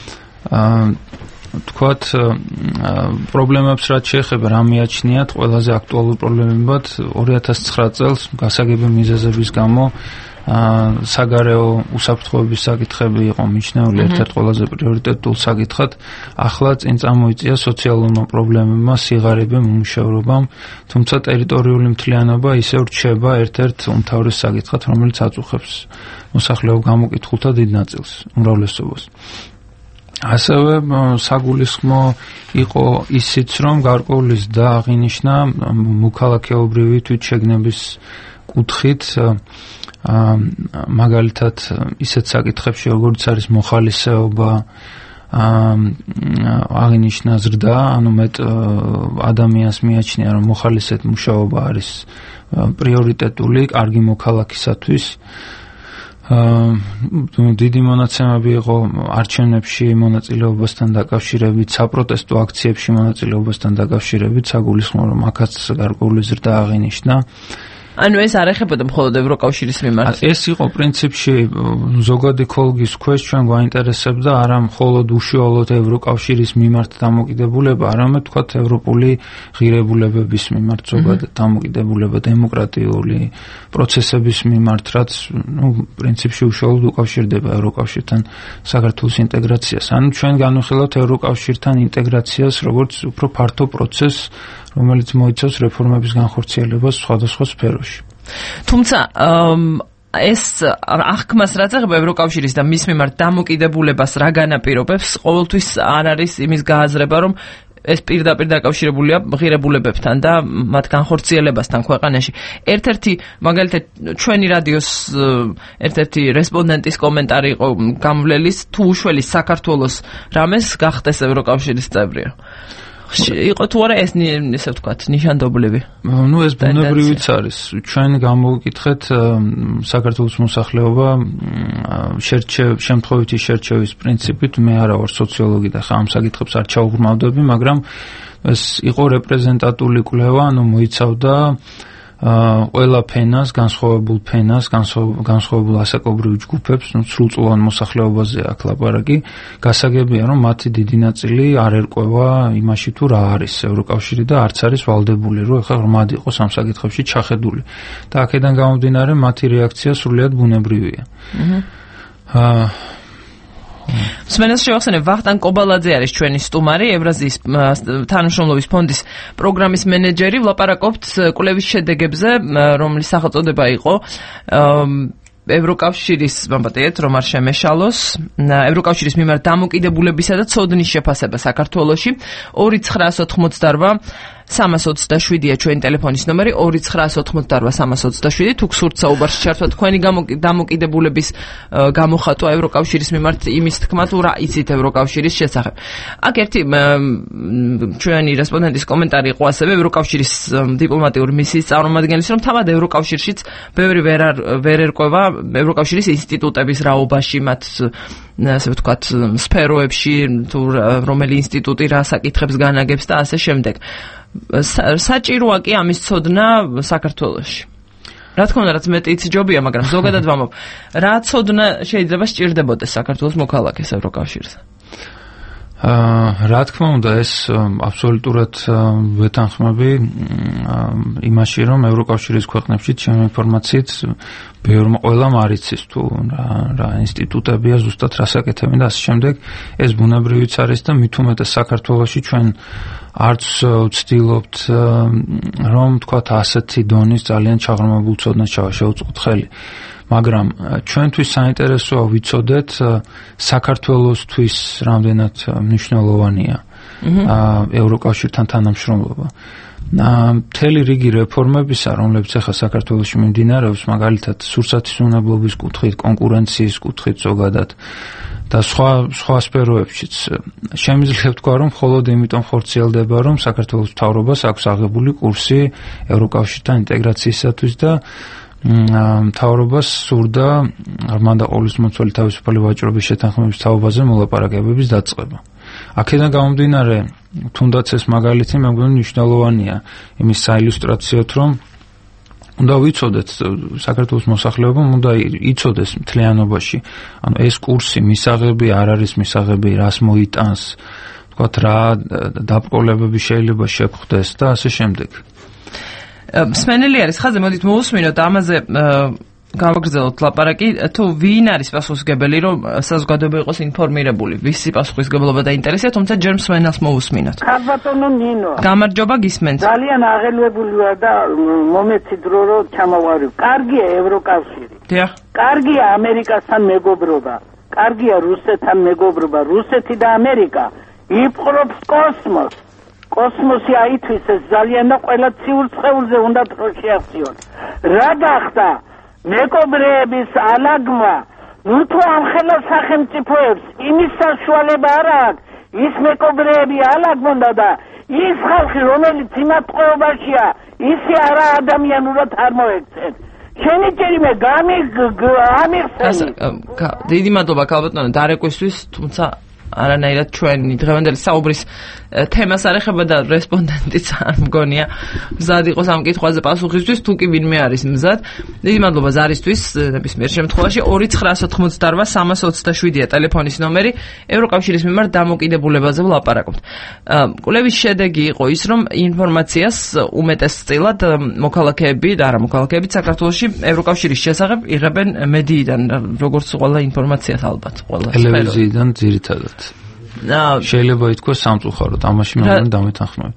თქვათ პრობლემებს რაც შეეხება რა მიაჩნიათ ყველაზე აქტუალურ პრობლემებად ორი ათას ცხრა წელს გასაგები მიზეზების გამო საგარეო უსაფრთხოების საკითხები იყო მიჩნეული ერთ-ერთ ყველაზე პრიორიტეტულ საკითხად. ახლა წინ წამოიწია სოციალურმა პრობლემებმა, სიღარიბემ, უმუშევრობამ, თუმცა ტერიტორიული მთლიანობა ისევ რჩება ერთ-ერთ უმთავრეს საკითხად, რომელიც აწუხებს მოსახლეობ გამოკითხულთა დიდ ნაწილს, უმრავლესობას. ასევე საგულისხმო იყო ისიც, რომ გარკვეულის და აღინიშნა მოქალაქეობრივი თვითშეგნების კუთხით, მაგალითად ისეთ საკითხებში, როგორც არის მოხალისეობა, აღინიშნა ზრდა, ანუ მეტ ადამიანს მიაჩნია, რომ მოხალისედ მუშაობა არის პრიორიტეტული, კარგი მოქალაქისათვის. დიდი მონაცემები იყო არჩევნებში მონაწილეობასთან დაკავშირებით, საპროტესტო აქციებში მონაწილეობასთან დაკავშირებით, საგულისხმო რომ აქაც გარკვეული ზრდა აღინიშნა. ანუ ეს არ ეხებოდა მხოლოდ ევროკავშირის მიმართ. ეს იყო პრინციპში ზოგადი ქოლგის ქვეშ ჩვენ გვაინტერესებდა არა მხოლოდ უშუალოდ ევროკავშირის მიმართ დამოკიდებულება, არამედ თქვათ ევროპული ღირებულებების მიმართ ზოგადად დამოკიდებულება, დემოკრატიული პროცესების მიმართ, რაც ნუ პრინციპში უშუალოდ უკავშირდება ევროკავშირთან საქართველოს ინტეგრაციას. ანუ ჩვენ განვიხილავთ ევროკავშირთან ინტეგრაციას როგორც უფრო ფართო პროცესს, რომელიც მოიცავს რეფორმების განხორციელებას სხვადასხვა სფეროში. თუმცა ეს აღქმას რაც ეხება ევროკავშირის და მის მიმართ დამოკიდებულებას რა განაპირობებს, ყოველთვის არ არის იმის გააზრება, რომ ეს პირდაპირ დაკავშირებულია ღირებულებებთან და მათ განხორციელებასთან ქვეყანაში. ერთ-ერთი მაგალითად ჩვენი რადიოს ერთ-ერთი რესპონდენტის კომენტარი იყო გამვლელის, თუ უშველის საქართველოს რამეს გახდეს ევროკავშირის წევრია. იყო თუ არა ეს ესე ვთქვათ ნიშანდობლები? ნუ ეს ბუნებრივიც არის. ჩვენ გამოვიკითხეთ საქართველოს მოსახლეობა შემთხვევითი შერჩევის პრინციპით. მე არა ვარ სოციოლოგი და ხა ამ საკითხებს არ ჩაუღრმავდები, მაგრამ ეს იყო რეპრეზენტატული კვლევა, ანუ მოიცავდა ყველა ფენას, განსხვავებულ ფენას, განსხვავებულ ასაკობრივ ჯგუფებს, ну სრულწლოვან მოსახლეობაზე აქ ლაპარაკი, გასაგებია რომ მათი დიდი ნაწილი არ ერკვევა იმაში თუ რა არის ევროკავშირი და არც არის ვალდებული რომ ეხლა ღრმად იყოს ამ საკითხებში ჩახედული. და აქედან გამომდინარე მათი რეაქცია სრულიად ბუნებრივია. აა მსმენელს შევახსენებ, ვახტანგ კობალაძე არის ჩვენი სტუმარი, ევრაზიის თანამშრომლობის ფონდის პროგრამის მენეჯერი. ვლაპარაკობთ კვლევის შედეგებზე, რომლის სახელწოდება იყო ევროკავშირის ვამბობთ, რომ არ შემეშალოს, ევროკავშირის მიმართ დამოკიდებულებისა და ცოდნის შეფასება საქართველოში. ორი ცხრაას ოთხმოცდარვა სამას ოცდაშვიდია ჩვენი ტელეფონის ნომერი ორი ცხრაას ოთხმოცდარვა სამას ოცდაშვიდი. თუ გსურთ საუბარში ჩართვა თქვენი დამოკიდებულების გამოხატვა ევროკავშირის მიმართ იმის თქმა თუ რა იცით ევროკავშირის შესახებ. აქ ერთი ჩვენი რესპონდენტის კომენტარი იყო ასევე ევროკავშირის დიპლომატიური მისიის წარმომადგენლის, რომ თავად ევროკავშირშიც ბევრი ვერ ერკვევა ევროკავშირის ინსტიტუტების რაობაში, მათ ასე ვთქვათ სფეროებში, თუ რომელი ინსტიტუტი რა საკითხებს განაგებს და ასე შემდეგ. საჭიროა კი ამის ცოდნა საქართველოში. რა თქმა უნდა, რაც მეტი იცჯობია, მაგრამ ზოგადად ვამბობ, რა ცოდნა შეიძლება სჭირდებოდეს საქართველოს მოქალაქეს ევროკავშირზე? აა რა თქმა უნდა, ეს აბსოლუტურად ვეთანხმები იმაში, რომ ევროკავშირის ქვეყნებში ჩემი ინფორმაციით ბევრმა ყველამ არ იცის თუ რა რა ინსტიტუტებია ზუსტად რა საკეთებენ და ასე შემდეგ. ეს ბუნებრივიც არის და მით უმეტეს საქართველოში ჩვენ არც ვცდილობთ რომ თქვათ ასეთი დონის ძალიან ჩაღრმავებულ ცოდნას შევუწყოთ ხელი. მაგრამ ჩვენთვის საინტერესოა ვიცოდეთ საქართველოსთვის რამდენად მნიშვნელოვანია ევროკავშირთან თანამშრომლობა. მთელი რიგი რეფორმებისა, რომლებიც ახლა საქართველოში მიმდინარეობს, მაგალითად სურსათის უნებლობის კუთხით, კონკურენციის კუთხით ზოგადად და სხვა სხვა სფეროებშიც შემიძლია ვთქვა, რომ მხოლოდ იმიტომ ხორციელდება, რომ საქართველოს მთავრობას აქვს აღებული კურსი ევროკავშირთან ინტეგრაციისათვის და მთავრობას სურდა ღრმად და ყოვლისმომცველი თავისუფალი ვაჭრობის შეთანხმების თაობაზე მოლაპარაკებების დაწყება. აქედან გამომდინარე, თუნდაც ეს მაგალითი მე მგონი მნიშვნელოვანია იმის საილუსტრაციოდ, რომ უნდა ვიცოდეთ საქართველოს მოსახლეობამ უნდა იცოდეს მთლიანობაში, ანუ ეს კურსი მისაღები არ არის მისაღები, რას მოიტანს, თქვათ რა დაბრკოლებები შეიძლება შეგვხდეს და ასე შემდეგ. მსმენელი არის ხაზზე, მოდით მოусმინოთ ამაზე გავაგრძელოთ ლაპარაკი, თუ ვინ არის პასუხისმგებელი, რომ საზოგადოება იყოს ინფორმირებული, ვისი პასუხისმგებლობა და ინტერესია, თუმცა ჯერ მსმენელს მოусმინოთ. ხალბატონო ნინო. გამარჯობა, გისმენთ. ძალიან აღელვებული ვარ და მომეცი დრო რომ ჩამოვარი. კარგია ევროკავშირი. დიახ. კარგია ამერიკასთან მეგობრობა. კარგია რუსეთთან მეგობრობა. რუსეთი და ამერიკა იპყრობს კოსმოსს. კოსმოსი აითვისეს ძალიან და ყველა ციურ სხეულზე უნდა დრო შეახციონ. რა გახდა? მეკობრეების ალაგმა, ნუ თუ ამხელა სახელმწიფოებს იმის საშუალება არ აქვს, ის მეკობრეები ალაგმონდა და ის ხალხი, რომელიც იმატყუებაშია, ისე არა ადამიანურად არ მოექცენ. შენი ჭერიმე გამიხსენი. დიდი მადლობა ქალბატონო დარეკვისთვის, თუმცა არანაირად ჩვენი დღევანდელი საუბრის თემას არ ეხება და რესპონდენტიც არ მგონია მზად იყოს ამ კითხვაზე პასუხისთვის, თუ კი ვინმე არის მზად. დიდი მადლობა ზარისთვის, ნებისმიერ შემთხვევაში ორი ცხრაას ოთხმოცდარვა სამას ოცდაშვიდია ტელეფონის ნომერი, ევროკავშირის მიმართ დამოკიდებულებაზე ვლაპარაკობთ. კვლევის შედეგი იყო ის, რომ ინფორმაციას უმეტესწილად მოქალაქეები და არა მოქალაქეები საქართველოში ევროკავშირის შესახებ იღებენ მედიიდან, როგორც ყველა ინფორმაციას ალბათ, ყველა ტელევიზიიდან ძირითადად. შეიძლება ითქვას სამწუხაროდ, ამაში მე მგონი დამეთანხმებით.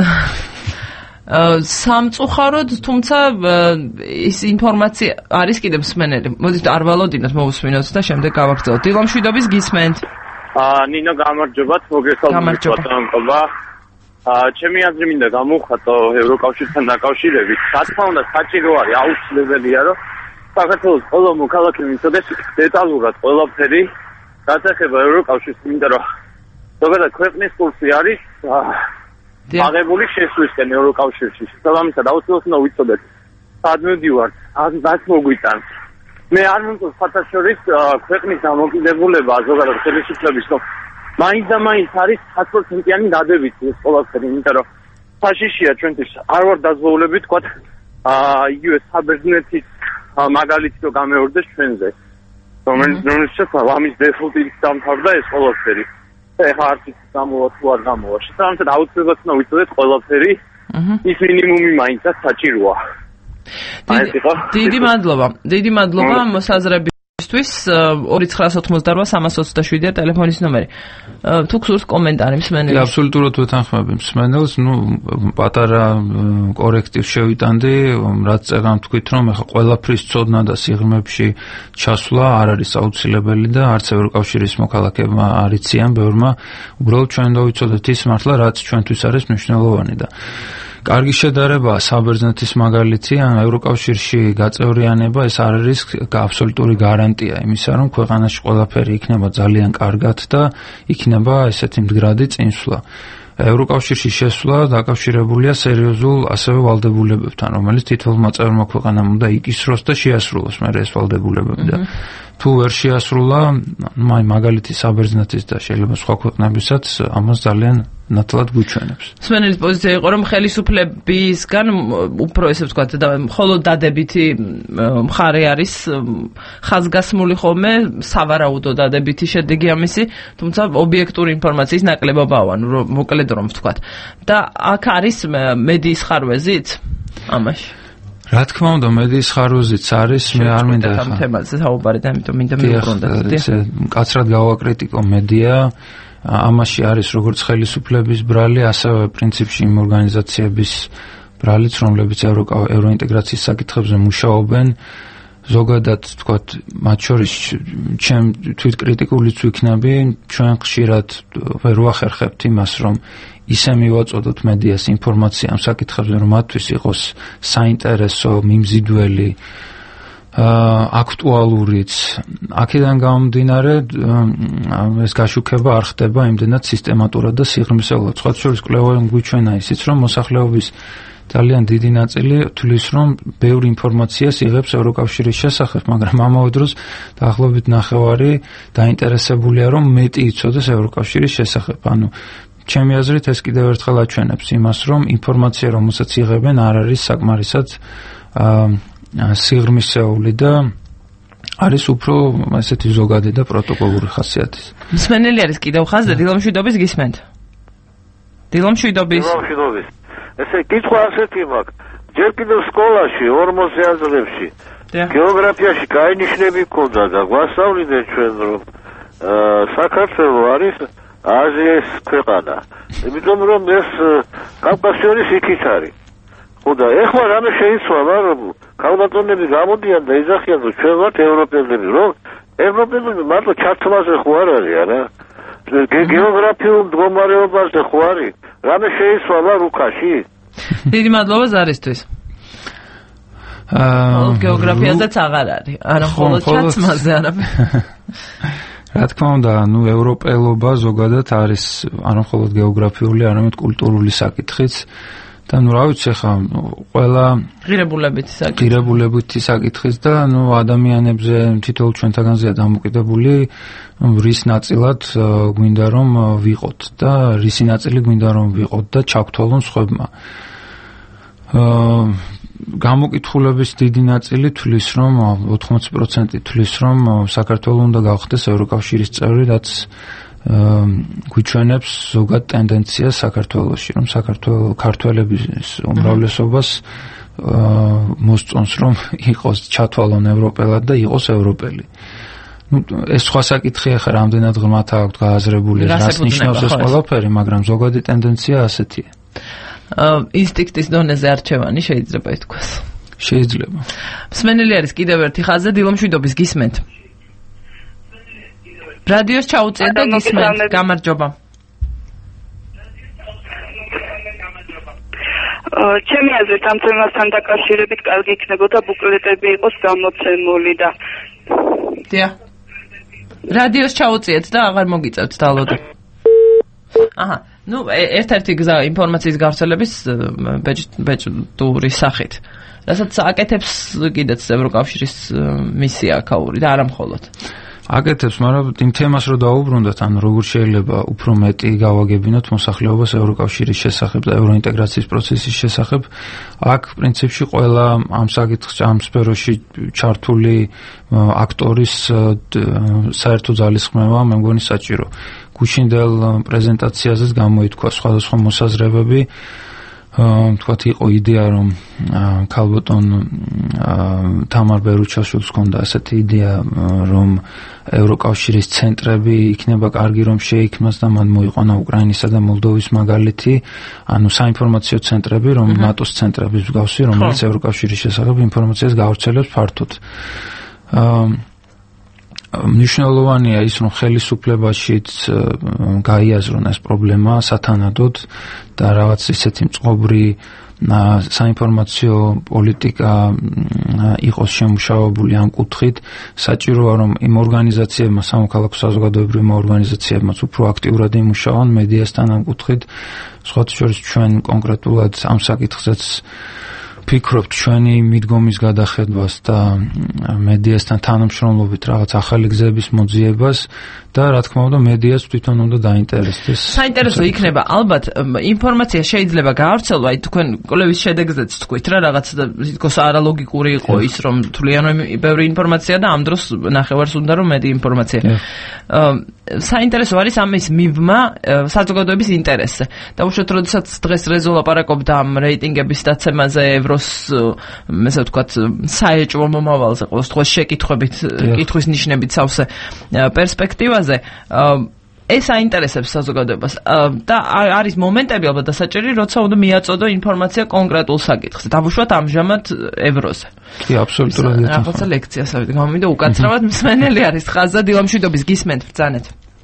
სამწუხაროდ, თუმცა ის ინფორმაცია არის კიდევ მსმენელი. მოდით არ ვალოდინოთ, მოусმინოთ და შემდეგ გავაგრძელოთ. დილამშვიდობის გისმენთ. აა ნინო გამარჯობათ, მოგესალმებით ბატონობა. აა ჩემი აზრი მინდა გამოვხატო ევროკავშირთან დაკავშირებით. რა თქმა უნდა, საჭირო არის, აუცილებელია, რომ საქართველოს ყველა მოქალაქე მიცოდეს დეტალურად ყველაფერი, რაც ეხება ევროკავშირს, მინდა რომ ზოგადად ქვეყნის კურსი არის აღებული შესვლისკენ ევროკავშირში. შესაბამისად, აუცილებლად უნდა ვიცოდეთ, სად მივდივართ, რაც მოგვიტანს. მე არ მომწონს ხათაშორის ქვეყნის დამოკიდებულება ზოგადად ხელისუფლების, რომ მაინც და მაინც არის ათი პროცენტიანი დადებითი ეს ყველაფერი, იმიტომ რომ საშიშია ჩვენთვის არ ვარ დაზღვეულები თქვა აა იგივე საბერძნეთის მაგალითი რომ გამეორდეს ჩვენზე. რომელიც რომელსაც ამის დეფოლტით დამთავრდა ეს ყველაფერი. ეხლა არც გამოვა თუ არ გამოვა. შესაბამისად აუცილებლად უნდა ვიცოდეთ ყველაფერი ის მინიმუმი მაინცაც საჭიროა. დიდი მადლობა. დიდი მადლობა მოსაზრებისთვის. ორი ცხრა ოცდაოთხ სამას ოცდაშვიდია ტელეფონის ნომერი. თუ გსურს კომენტარი მსმენელს. აბსოლუტურად ვეთანხმები მსმენელს, ნუ პატარა კორექტივს შევიტანდი, რაც წერან თქვით, რომ ეხლა ყველაფრის ცოდნა და სიღრმეებში ჩასვლა არ არის აუცილებელი და არც ევროკავშირის მოქალაქეებმა არ იციან ბევრმა, უბრალოდ ჩვენ დავიცოდეთ ის მართლა, რაც ჩვენთვის არის მნიშვნელოვანი და კარგი შედარებაა საბერძნეთის მაგალითი, ან ევროკავშირში გაწევრიანება ეს არ არის აბსოლუტური გარანტია იმისა, რომ ქვეყანაში ყველაფერი იქნება ძალიან კარგად და იქნება ესეთი მდგრადი წინსვლა. ევროკავშირში შესვლა დაკავშირებულია სერიოზულ ასევე ვალდებულებებთან, რომელიც თითოეულმა წევრმა ქვეყანამ უნდა იკისროს და შეასრულოს მერე ეს ვალდებულებები და თუ ვერ შეასრულა, მაი მაგალითი საბერძნეთის და შეიძლება სხვა ქვეყნებისაც ამას ძალიან ნათლად გვიჩვენებს. მსმენელის პოზიცია იყო, რომ ხელისუფლებისგან უფრო ესე ვთქვათ, და მხოლოდ დადებითი მხარე არის ხაზგასმული ხოლმე, სავარაუდო დადებითი შედეგი ამისი, თუმცა ობიექტური ინფორმაციის ნაკლებობაა, ნუ მოკლედ რომ ვთქვათ. და აქ არის მედიის ხარვეზით ამაში. რა თქმა უნდა, მედიის ხარვეზიც არის, მე არ მინდა ამ თემაზე საუბარი და ამიტომ მინდა მივუბრუნდეთ. კაცრად გავაკრიტიკო მედია. ამაში არის როგორც ხელისუფლების ბრალი, ასევე პრინციპში იმ ორგანიზაციების ბრალიც, რომლებიც ევროინტეგრაციის საკითხებზე მუშაობენ. ზოგადად, თქვათ, მათ შორის ჩემ თვითკრიტიკულიც ვიქნები, ჩვენ ხშირად ვერ ვახერხებთ იმას, რომ ისე მივაწოდოთ მედიას ინფორმაცია ამ საკითხებზე, რომ მათთვის იყოს საინტერესო, მიმზიდველი, აქტუალურიც. აქედან გამომდინარე ეს გაშუქება არ ხდება იმდენად სისტემატურად და სიღრმისეულად. სხვა შორის კვლევამ გვიჩვენა ისიც, რომ მოსახლეობის ძალიან დიდი ნაწილი თვლის, რომ ბევრი ინფორმაციას იღებს ევროკავშირის შესახებ, მაგრამ ამავე დროს დაახლოებით ნახევარი დაინტერესებულია, რომ მეტი იცოდეს ევროკავშირის შესახებ. ანუ ჩემი აზრით ეს კიდევ ერთხელ აჩვენებს იმას, რომ ინფორმაცია, რომელსაც იღებენ, არ არის საკმარისად სიღრმისეული და არის უფრო ესეთი ზოგადი და პროტოკოლური ხასიათის. მსმენელი არის კიდევ ხაზზე, დილომშვიდობის გისმენთ. დილომშვიდობის. დილომშვიდობის. ესე კითხვა ასეთი მაქვს. ჯერ კიდევ სკოლაში ორმოცი აზრებში გეოგრაფიაში გაინიშნები ქონდა და გვასწავლდნენ ჩვენ, რომ საქართველო არის აზიის ქვეყანა. იმიტომ რომ ეს კავკასიონის იქით არის. და ეხლა რამე შეიცვალა, რომ ქალბატონები გამოდიან და იძახიან, რომ ჩვენ ვართ ევროპელები, რომ ევროპელები მარტო ჩართვაზე ხო არ არის, არა? გეოგრაფიულ მდგომარეობაზე ხო არის? რამე შეიცვალა რუქაში? დიდი მადლობა ზარისთვის. აა გეოგრაფიაზეც აღარ არის, არა მხოლოდ ჩაცმაზე, არა. რა თქმა უნდა, ნუ ევროპელობა ზოგადად არის არა მხოლოდ გეოგრაფიული, არამედ კულტურული საკითხიც. და ნუ რა ვიცი ხა ყველა ღირებულებითი საკითხი ღირებულებითი საკითხის და ნუ ადამიანებზე თითოეულ ჩვენთაგანზეა დამოკიდებული რის ნაწილად გვინდა რომ ვიყოთ და რისი ნაწილი გვინდა რომ ვიყოთ და ჩაგთვალონ სხვებმა. აა გამოკითხულების დიდი ნაწილი თვლის რომ ოთხმოცი პროცენტი თვლის რომ საქართველოს უნდა გავხდეს ევროკავშირის წევრი, რაც გვიჩვენებს ზოგად ტენდენციას საქართველოში, რომ საქართველოს ქართველების უმრავლესობას მოსწონს, რომ იყოს ჩათვალონ ევროპელად და იყოს ევროპელი. ნუ ეს სხვა საკითხია, ხა რამდენად ღრმად აქვს გააზრებული, რას ნიშნავს ეს ყველაფერი, მაგრამ ზოგადი ტენდენცია ასეთია. ინსტინქტის დონეზე არჩევანი შეიძლება ითქვას. შეიძლება. მსმენელი არის კიდევ ერთი ხაზზე, დილომშვიდობის გისმენთ. რადიოს ჩაუწიეთ და გისმენთ. გამარჯობა. ჩემი აზრით ამ თემასთან დაკავშირებით კარგი იქნებოდა ბუკლეტები იყოს გამოცემული და დიახ. რადიოს ჩაუწიეთ და აღარ მოგიწევთ დალოდა. აჰა, ნუ ერთ-ერთი გზა ინფორმაციის გავრცელების ბეჭდური სახით. რასაც აკეთებს კიდეც ევროკავშირის მისია აქაური და არა მხოლოდ. აკეთებს, მაგრამ იმ თემას რო დაუბრუნდათ, ანუ როგორ შეიძლება უფრო მეტი გავაგებინოთ მოსახლეობას ევროკავშირის შესახებ და ევროინტეგრაციის პროცესის შესახებ, აქ პრინციპში ყველა ამ საკითხს ამ სფეროში ჩართული აქტორის საერთო ძალისხმევა მე მგონი საჭირო. გუშინდელ პრეზენტაციაზეც გამოითქვა სხვადასხვა მოსაზრებები, თქვათ იყო იდეა რომ ქალბატონ თამარ ბერუჩაშვილს ჰქონდა ასეთი იდეა რომ ევროკავშირის ცენტრები იქნება კარგი რომ შეიქმნას და მან მოიყვანა უკრაინისა და მოლდოვის მაგალითი, ანუ საინფორმაციო ცენტრები რომ ნატოს ცენტრების მსგავსი, რომელიც ევროკავშირის შესახებ ინფორმაციას გავრცელებს ფართოდ. მნიშვნელოვანია ის რომ ხელისუფლებაშიც გაიაზრონ ეს პრობლემა სათანადოდ და რაღაც ისეთი მწყობრი საინფორმაციო პოლიტიკა იყოს შემუშავებული ამ კუთხით. საჭიროა რომ იმ ორგანიზაციებმა, სამოქალაქო საზოგადოებრივმა ორგანიზაციებმაც უფრო აქტიურად იმუშაონ მედიასთან ამ კუთხით. სხვათა შორის ჩვენ კონკრეტულად ამ საკითხზეც ფიქრობთ ჩვენი მიდგომის გადახედვას და მედიასთან თანამშრომლობით რაღაც ახალი გზების მოძიებას და რა თქმა უნდა მედიას თვითონ უნდა დაინტერესდეს. საინტერესო იქნება ალბათ ინფორმაცია შეიძლება გაავრცელო, აი თქვენ კვლევის შედეგზეც თქვით რა რაღაც თითქოს არალოგიკური იყო ის რომ თვლიანად ბევრი ინფორმაცია და ამ დროს ნახევარს უნდა რომ მეტი ინფორმაცია. საინტერესო არის ამის მიბმა საზოგადოების ინტერესზე. და უშუალოდ როდესაც დღეს რეზო ლაპარაკობდა ამ რეიტინგების დაცემაზე ევროს ესე ვთქვათ საეჭვო მომავალზე ყოველთვის დღეს შეკითხვებით კითხვის ნიშნებით სავსე პერსპექტივაზე ეს აინტერესებს საზოგადოებას და არის მომენტები ალბათ დასაჭერი როცა უნდა მიაწოდო ინფორმაცია კონკრეტულ საკითხზე დავუშვათ ამჟამად ევროზე. კი აბსოლუტურად რაღაცა ლექციასავით გამომიდა უკაცრავად მსმენელი არის ხაზა დილამშვიდობის გისმენთ ბრძანეთ.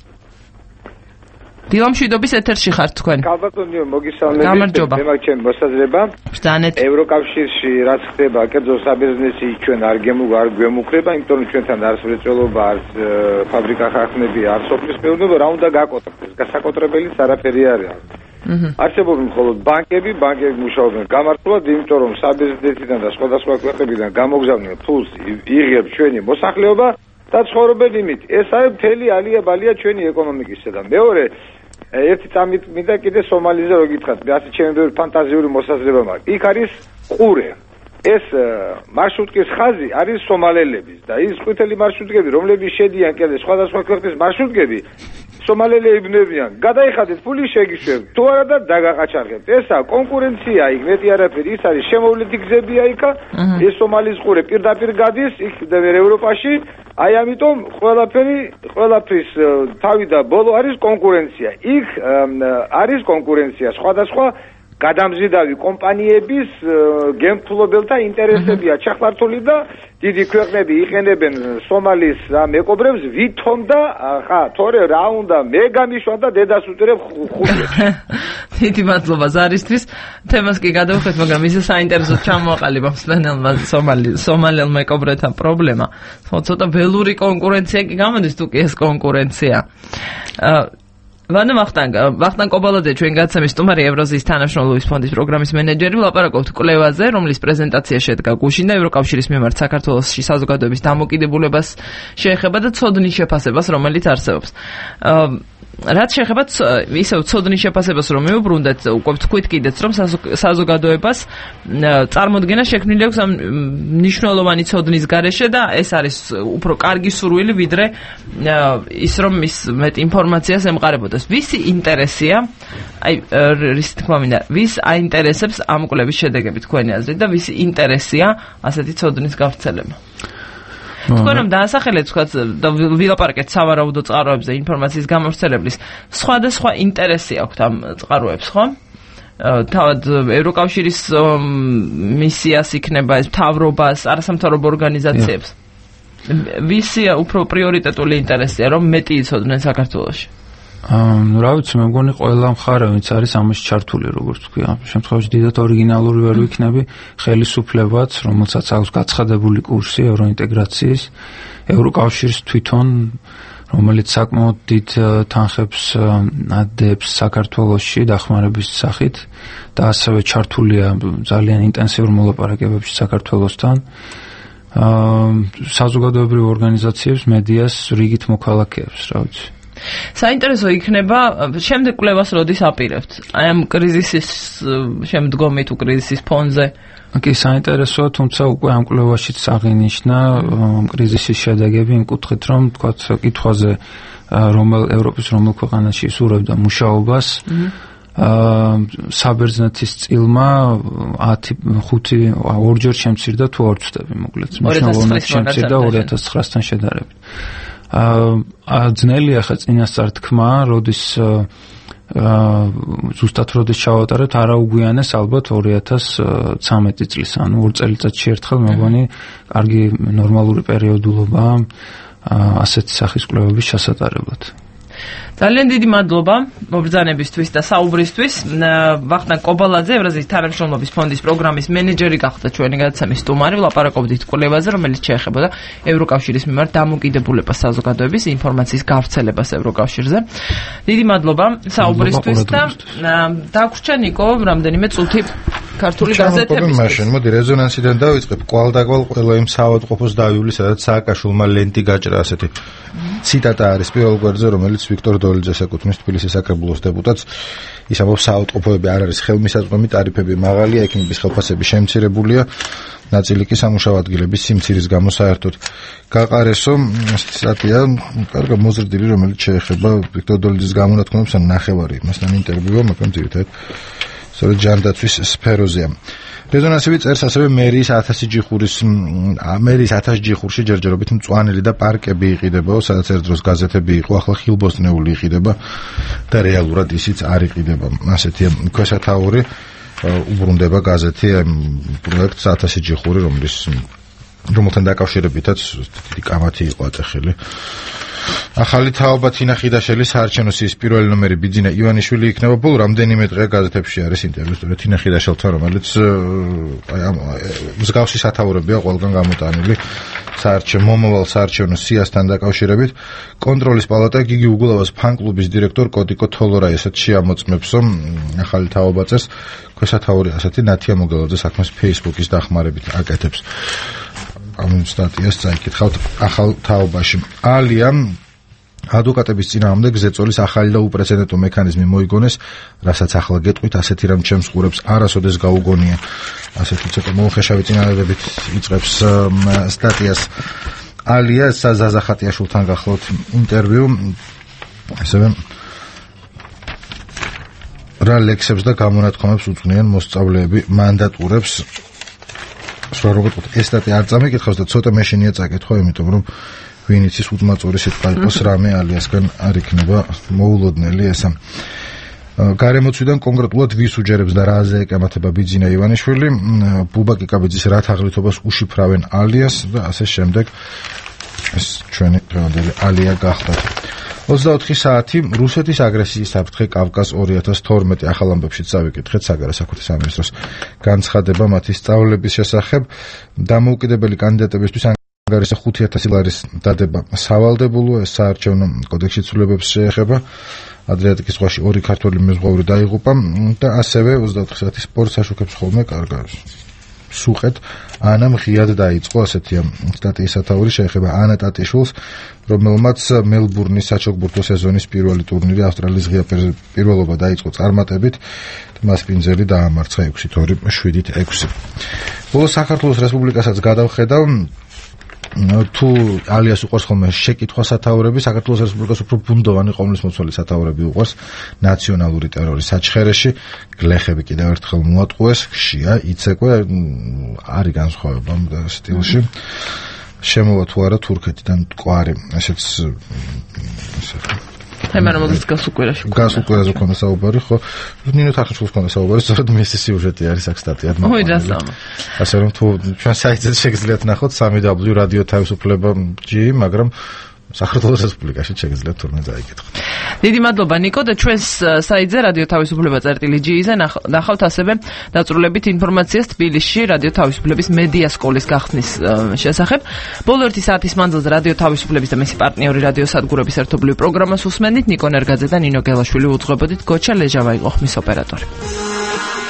დილამშვიდობის ეთერში ხართ თქვენ. კალბატონიო მოგისალმებით. მე მაქვს ჩემი მოსაზრება. ბრძანეთ. ევროკავშირში რაც ხდება, კერძო საბიზნესი ჩვენ არ არ გვემუქრება, იმიტომ რომ ჩვენთან არც მრეწველობა, არც ფაბრიკა ხახნები, არც სოფლის მეურნეობა, რა უნდა გაკოტრდეს. გასაკოტრებელიც არაფერი არ არის. არსებობენ მხოლოდ ბანკები, ბანკები მუშაობენ გამართულად, იმიტომ რომ საბიზნესიდან და სხვადასხვა ქვეყნებიდან გამოგზავნილ ფულს იღებს ჩვენი მოსახლეობა და ცხოვრობენ იმით. ეს არის მთელი ალია ბალია ჩვენი ეკონომიკისა და მეორე ერთი წამით მინდა კიდე სომალიზე რო გითხრათ, მე ასე ჩემი ბევრი ფანტაზიური მოსაზრება მაქვს. იქ არის ყურე. ეს მარშრუტკის ხაზი არის სომალელების და ის ყვითელი მარშრუტკები, რომლებიც შედიან კიდე სხვადასხვა ქვეყნის მარშრუტკები, სომალელები ბნებიან. გადაიხადეთ ფული შეგიშვებთ. თუ არა და დაგაყაჩაღებთ. ესა კონკურენცია იქ მეტი არაფერი, ის არის შემოვლითი გზებია იქა. ეს სომალის ყურე პირდაპირ გადის იქ ევროპაში. აი ამიტომ ყველაფერი ყველაფრის თავი და ბოლო არის კონკურენცია. იქ არის კონკურენცია სხვადასხვა გადამზიდავი კომპანიების გემთმშობელთა ინტერესებია ჩახლართული და დიდი ქვეყნები იყენებენ სომალის მეკობრებს ვითომ და ხა თორე რა უნდა მე გამიშვა და დედას უტირებ ხუთი. დიდი მადლობა ზარისთვის. თემას კი გადავხეთ, მაგრამ ისე საინტერესო ჩამოაყალიბა მსმენელმა სომალი სომალელ მეკობრეთა პრობლემა. ცოტა ველური კონკურენცია კი გამოდის თუ კი ეს კონკურენცია. ვანა ვახტანგ ვახტანგ კობალაძე ჩვენ გაცემის სტუმარი ევროზიის თანამშრომლობის ფონდის პროგრამის მენეჯერი ვლაპარაკობთ კვლევაზე, რომლის პრეზენტაცია შედგა გუშინ და ევროკავშირის მიმართ საქართველოში საზოგადოების დამოკიდებულებას შეეხება და ცოდნის შეფასებას, რომელიც არსებობს. რაც შეეხება ისევ ცოდნის შეფასებას რომ მივუბრუნდეთ, უკვე თქვით კიდეც რომ საზოგადოებას წარმოდგენა შექმნილი აქვს ამ მნიშვნელოვანი ცოდნის გარეშე და ეს არის უფრო კარგი სურვილი ვიდრე ის რომ ის მეტ ინფორმაციას ემყარებოდეს. ვისი ინტერესია, აი რის თქმა უნდა, ვის აინტერესებს ამ კვლევის შედეგები თქვენი აზრით და ვისი ინტერესია ასეთი ცოდნის გავრცელება? თქვენ რომ დაასახელეთ თქვა და ვილაპარაკეთ სავარაუდო წყაროებზე ინფორმაციის გამავრცელებლის სხვადასხვა ინტერესი აქვს ამ წყაროებს, ხო? თავად ევროკავშირის მისიას იქნება ეს მთავრობას, არასამთავრობო ორგანიზაციებს. ვისია უფრო პრიორიტეტული ინტერესია რომ მეტი იცოდნენ საქართველოში? ნუ რა ვიცი, მე მგონი ყველა მხარე ვინც არის ამაში ჩართული, როგორც თქვი, ამ შემთხვევაში დიდად ორიგინალური ვერ ვიქნები, ხელისუფლებაც, რომელსაც აქვს გაცხადებული კურსი ევროინტეგრაციის, ევროკავშირს თვითონ, რომელიც საკმაოდ დიდ თანხებს ადებს საქართველოში დახმარების სახით და ასევე ჩართულია ძალიან ინტენსიურ მოლაპარაკებებში საქართველოსთან. საზოგადოებრივ ორგანიზაციებს, მედიას, რიგით მოქალაქეებს, რა ვიცი. საინტერესო იქნება შემდეგ კვლევას როდის აპირებთ? აი ამ კრიზისის შემდგომი თუ კრიზისის ფონზე. კი, საინტერესოა, თუმცა უკვე ამ კვლევაშიც აღინიშნა კრიზისის შედეგები იმ კუთხით, რომ თქვათ კითხვაზე რომელ ევროპის რომელ ქვეყანაში სურვებდა მუშაობას, საბერძნეთის წილმა ხუთი ორჯერ შემცირდა თუ არ ვცდები, მოკლედ მნიშვნელოვნად შემცირდა ორი ათას ცხრასთან შედარებით. აა ძნელია ხა წინასწარ თქმა, როდის ზუსტად როდის ჩავატარებთ, არა უგვიანეს ალბათ ორი ათას ცხრამეტი წლის, ანუ ორ წელიწადში ერთხელ მეგონი კარგი ნორმალური პერიოდულობაა ასეთი სახის კვლევების ჩასატარებლად. ძალიან დიდი მადლობა მობრძანებისთვის და საუბრისთვის. ვახტანგ კობალაძე, ევრაზიის თანამშრომლობის ფონდის პროგრამის მენეჯერი გახდა ჩვენი გადაცემის სტუმარი. ვლაპარაკობდით კვლევაზე, რომელიც შეეხებოდა ევროკავშირის მიმართ დამოკიდებულებას საზოგადოების ინფორმაციის გავრცელებას ევროკავშირზე. დიდი მადლობა საუბრისთვის და დაგვრჩა ნიკო რამდენიმე წუთი ქართული გაზეთების. მაშინ მოდი რეზონანსიდან დავიწყებ. კვალდაკვალ ყველა იმ საავადმყოფოს დავივლი, სადაც სააკაშვილმა ლენტი გაჭრა ასეთი ციტატა არის პირველ გვერდზე, რომელიც ვიქტორ დოლიძეს ეკუთვნის, თბილისის საკრებულოს დეპუტატს. ის ამბობს, საავადმყოფოები არ არის ხელმისაწვდომი, ტარიფები მაღალია, ექიმების ხელფასები შემცირებულია, ნაწილი კი სამუშაო ადგილების სიმცირის გამო საერთოდ გაყარესო. სტატია კარგი მოზრდილი, რომელიც შეეხება ვიქტორ დოლიძის გამონათქვამებს, ან ნახევარი მასთან ინტერვიუა, მაგრამ ძირითადად სწორედ ჯანდაცვის სფეროზეა. რეზონანსივი წერს ასევე მერიის ათასი ჯიხურის მერიის ათას ჯიხურში ჯერჯერობით მწვანილი და პარკები იყიდებაო, სადაც ერთ დროს გაზეთები იყო, ახლა ხილბოსტნეული იყიდება და რეალურად ისიც არ იყიდება. ასეთია ქვესათაური, უბრუნდება გაზეთი პროექტს ათასი ჯიხური, რომლის რომელთან დაკავშირებითაც დიდი კამათი იყო აწეხილი. ახალი თაობა თინა ხიდაშელის საარჩევნო სიის პირველი ნომერი ბიძინა ივანიშვილი იქნება. ბოლო რამდენიმე დღე გაზეთებში არის ინტერვიუ სწორედ თინა ხიდაშელთან, რომელიც აი ამ მსგავსი სათაურებია ყველგან გამოტანილი საარჩევნო მომავალ საარჩევნო სიასთან დაკავშირებით. კონტროლის პალატა გიგი უგულავას ფან-კლუბის დირექტორ კოდიკო თოლორაიასაც შეამოწმებს, რომ ახალი თაობა წერს ქვესათაური ასეთი ნათია მოგელაძე საქმეს Facebook-ის დახმარებით აკეთებს. ამ სტატიას წაიკითხავთ ახალ თაობაში. ალია ადვოკატების წინააღმდეგ ზეწოლის ახალი და უპრეცედენტო მექანიზმი მოიგონეს, რასაც ახლა გეტყვით, ასეთი რამ ჩემს ყურებს არასოდეს გაუგონია. ასეთი ცოტა მოუხეშავი წინადადებით იწყებს სტატიას. ალია საზაზა ხატიაშვილთან გახლავთ ინტერვიუ, ასევე რა ლექსებს და გამონათქვამებს უწყნიან მოსწავლეები მანდატურებს. სხვა როგორ ვთქვათ, ეს სტატია არ წამიკითხავს და ცოტა მეშინია წაკითხვა, იმიტომ რომ ვინ იცის უწმაწური სიტყვა იყოს რამე ალიასგან არ იქნება მოულოდნელი ესა. გარემოცვიდან კონკრეტულად ვის უჯერებს და რაზე ეკამათება ბიძინა ივანიშვილი, ბუბა კიკაბიძის რა თაღლითობას უშიფრავენ ალიას და ასე შემდეგ. ეს ჩვენი დღევანდელი ალია გახდათ. ოცდაოთხი საათი რუსეთის აგრესიის საფრთხე კავკას ორი ათას თორმეტი ახალ ამბებშიც წავიკითხეთ საგარეო საქმეთა სამინისტროს განცხადება მათი სწავლების შესახებ. დამოუკიდებელი კანდიდატებისთვის ანგარიშზე ხუთი ათასი ლარის დადება სავალდებულო, ეს საარჩევნო კოდექსში ცვლილებებს შეეხება. ადრიატიკის ზღვაში ორი ქართველი მეზღვაური დაიღუპა და ასევე ოცდაოთხი საათი სპორტს აშუქებს ხოლმე კარგავს. სუყეთ ანამ ღიად დაიწყო, ასეთია სტატიის სათაური, შეეხება ანა ტატიშვილს, რომელმაც მელბურნის საჩოგბურთო სეზონის პირველი ტურნირი ავსტრალიის ღია პირველობა დაიწყო წარმატებით, მას პინძელი დაამარცხა ექვსით ორი, შვიდით ექვსი. ბოლოს საქართველოს რესპუბლიკასაც გადავხედავ, თუ ალიას უყვარს ხოლმე შეკითხვა სათაურები, საქართველოს რესპუბლიკას უფრო ბუნდოვანი ყომლისმოცველი სათაურები უყვარს, ნაციონალური ტერორი საჩხერეში, გლეხები კიდევ ერთხელ მოატყუეს, ხშია, იცეკვე, არის განსხვავება სტილში. შემოვა თუ არა თურქეთიდან მტკვარი, ესეც აი მაგრამ მოდის გასუკვირაში. გასუკვირაზე ქონდა საუბარი, ხო? ნინო თახაშვილს ქონდა საუბარი, სწორედ მისი სიუჟეტი არის აქ სტატიად. ой, დასამა. ასე რომ თუ ჩვენ საიტზე შეგიძლიათ ნახოთ სამი დაბლიუ რადიო თავისუფლება ჯი, მაგრამ საქართველოს რესპუბლიკაში შეგიძლიათ თურმე დაიკითხოთ. დიდი მადლობა ნიკო და ჩვენს საიტზე რადიო თავისუფლება წერტილი ჯი-ზე ნახავთ ასევე დაწვრილებით ინფორმაციას თბილისში რადიო თავისუფლების მედია სკოლის გახსნის შესახებ. ბოლო ერთი საათის მანძილზე რადიო თავისუფლების და მისი პარტნიორი რადიო სადგურების ერთობლივ პროგრამას უსმენით. ნიკო ნერგაძე და ნინო გელაშვილი უძღვებოდით. გოჩა ლეჟავა იყო ხმის ოპერატორი.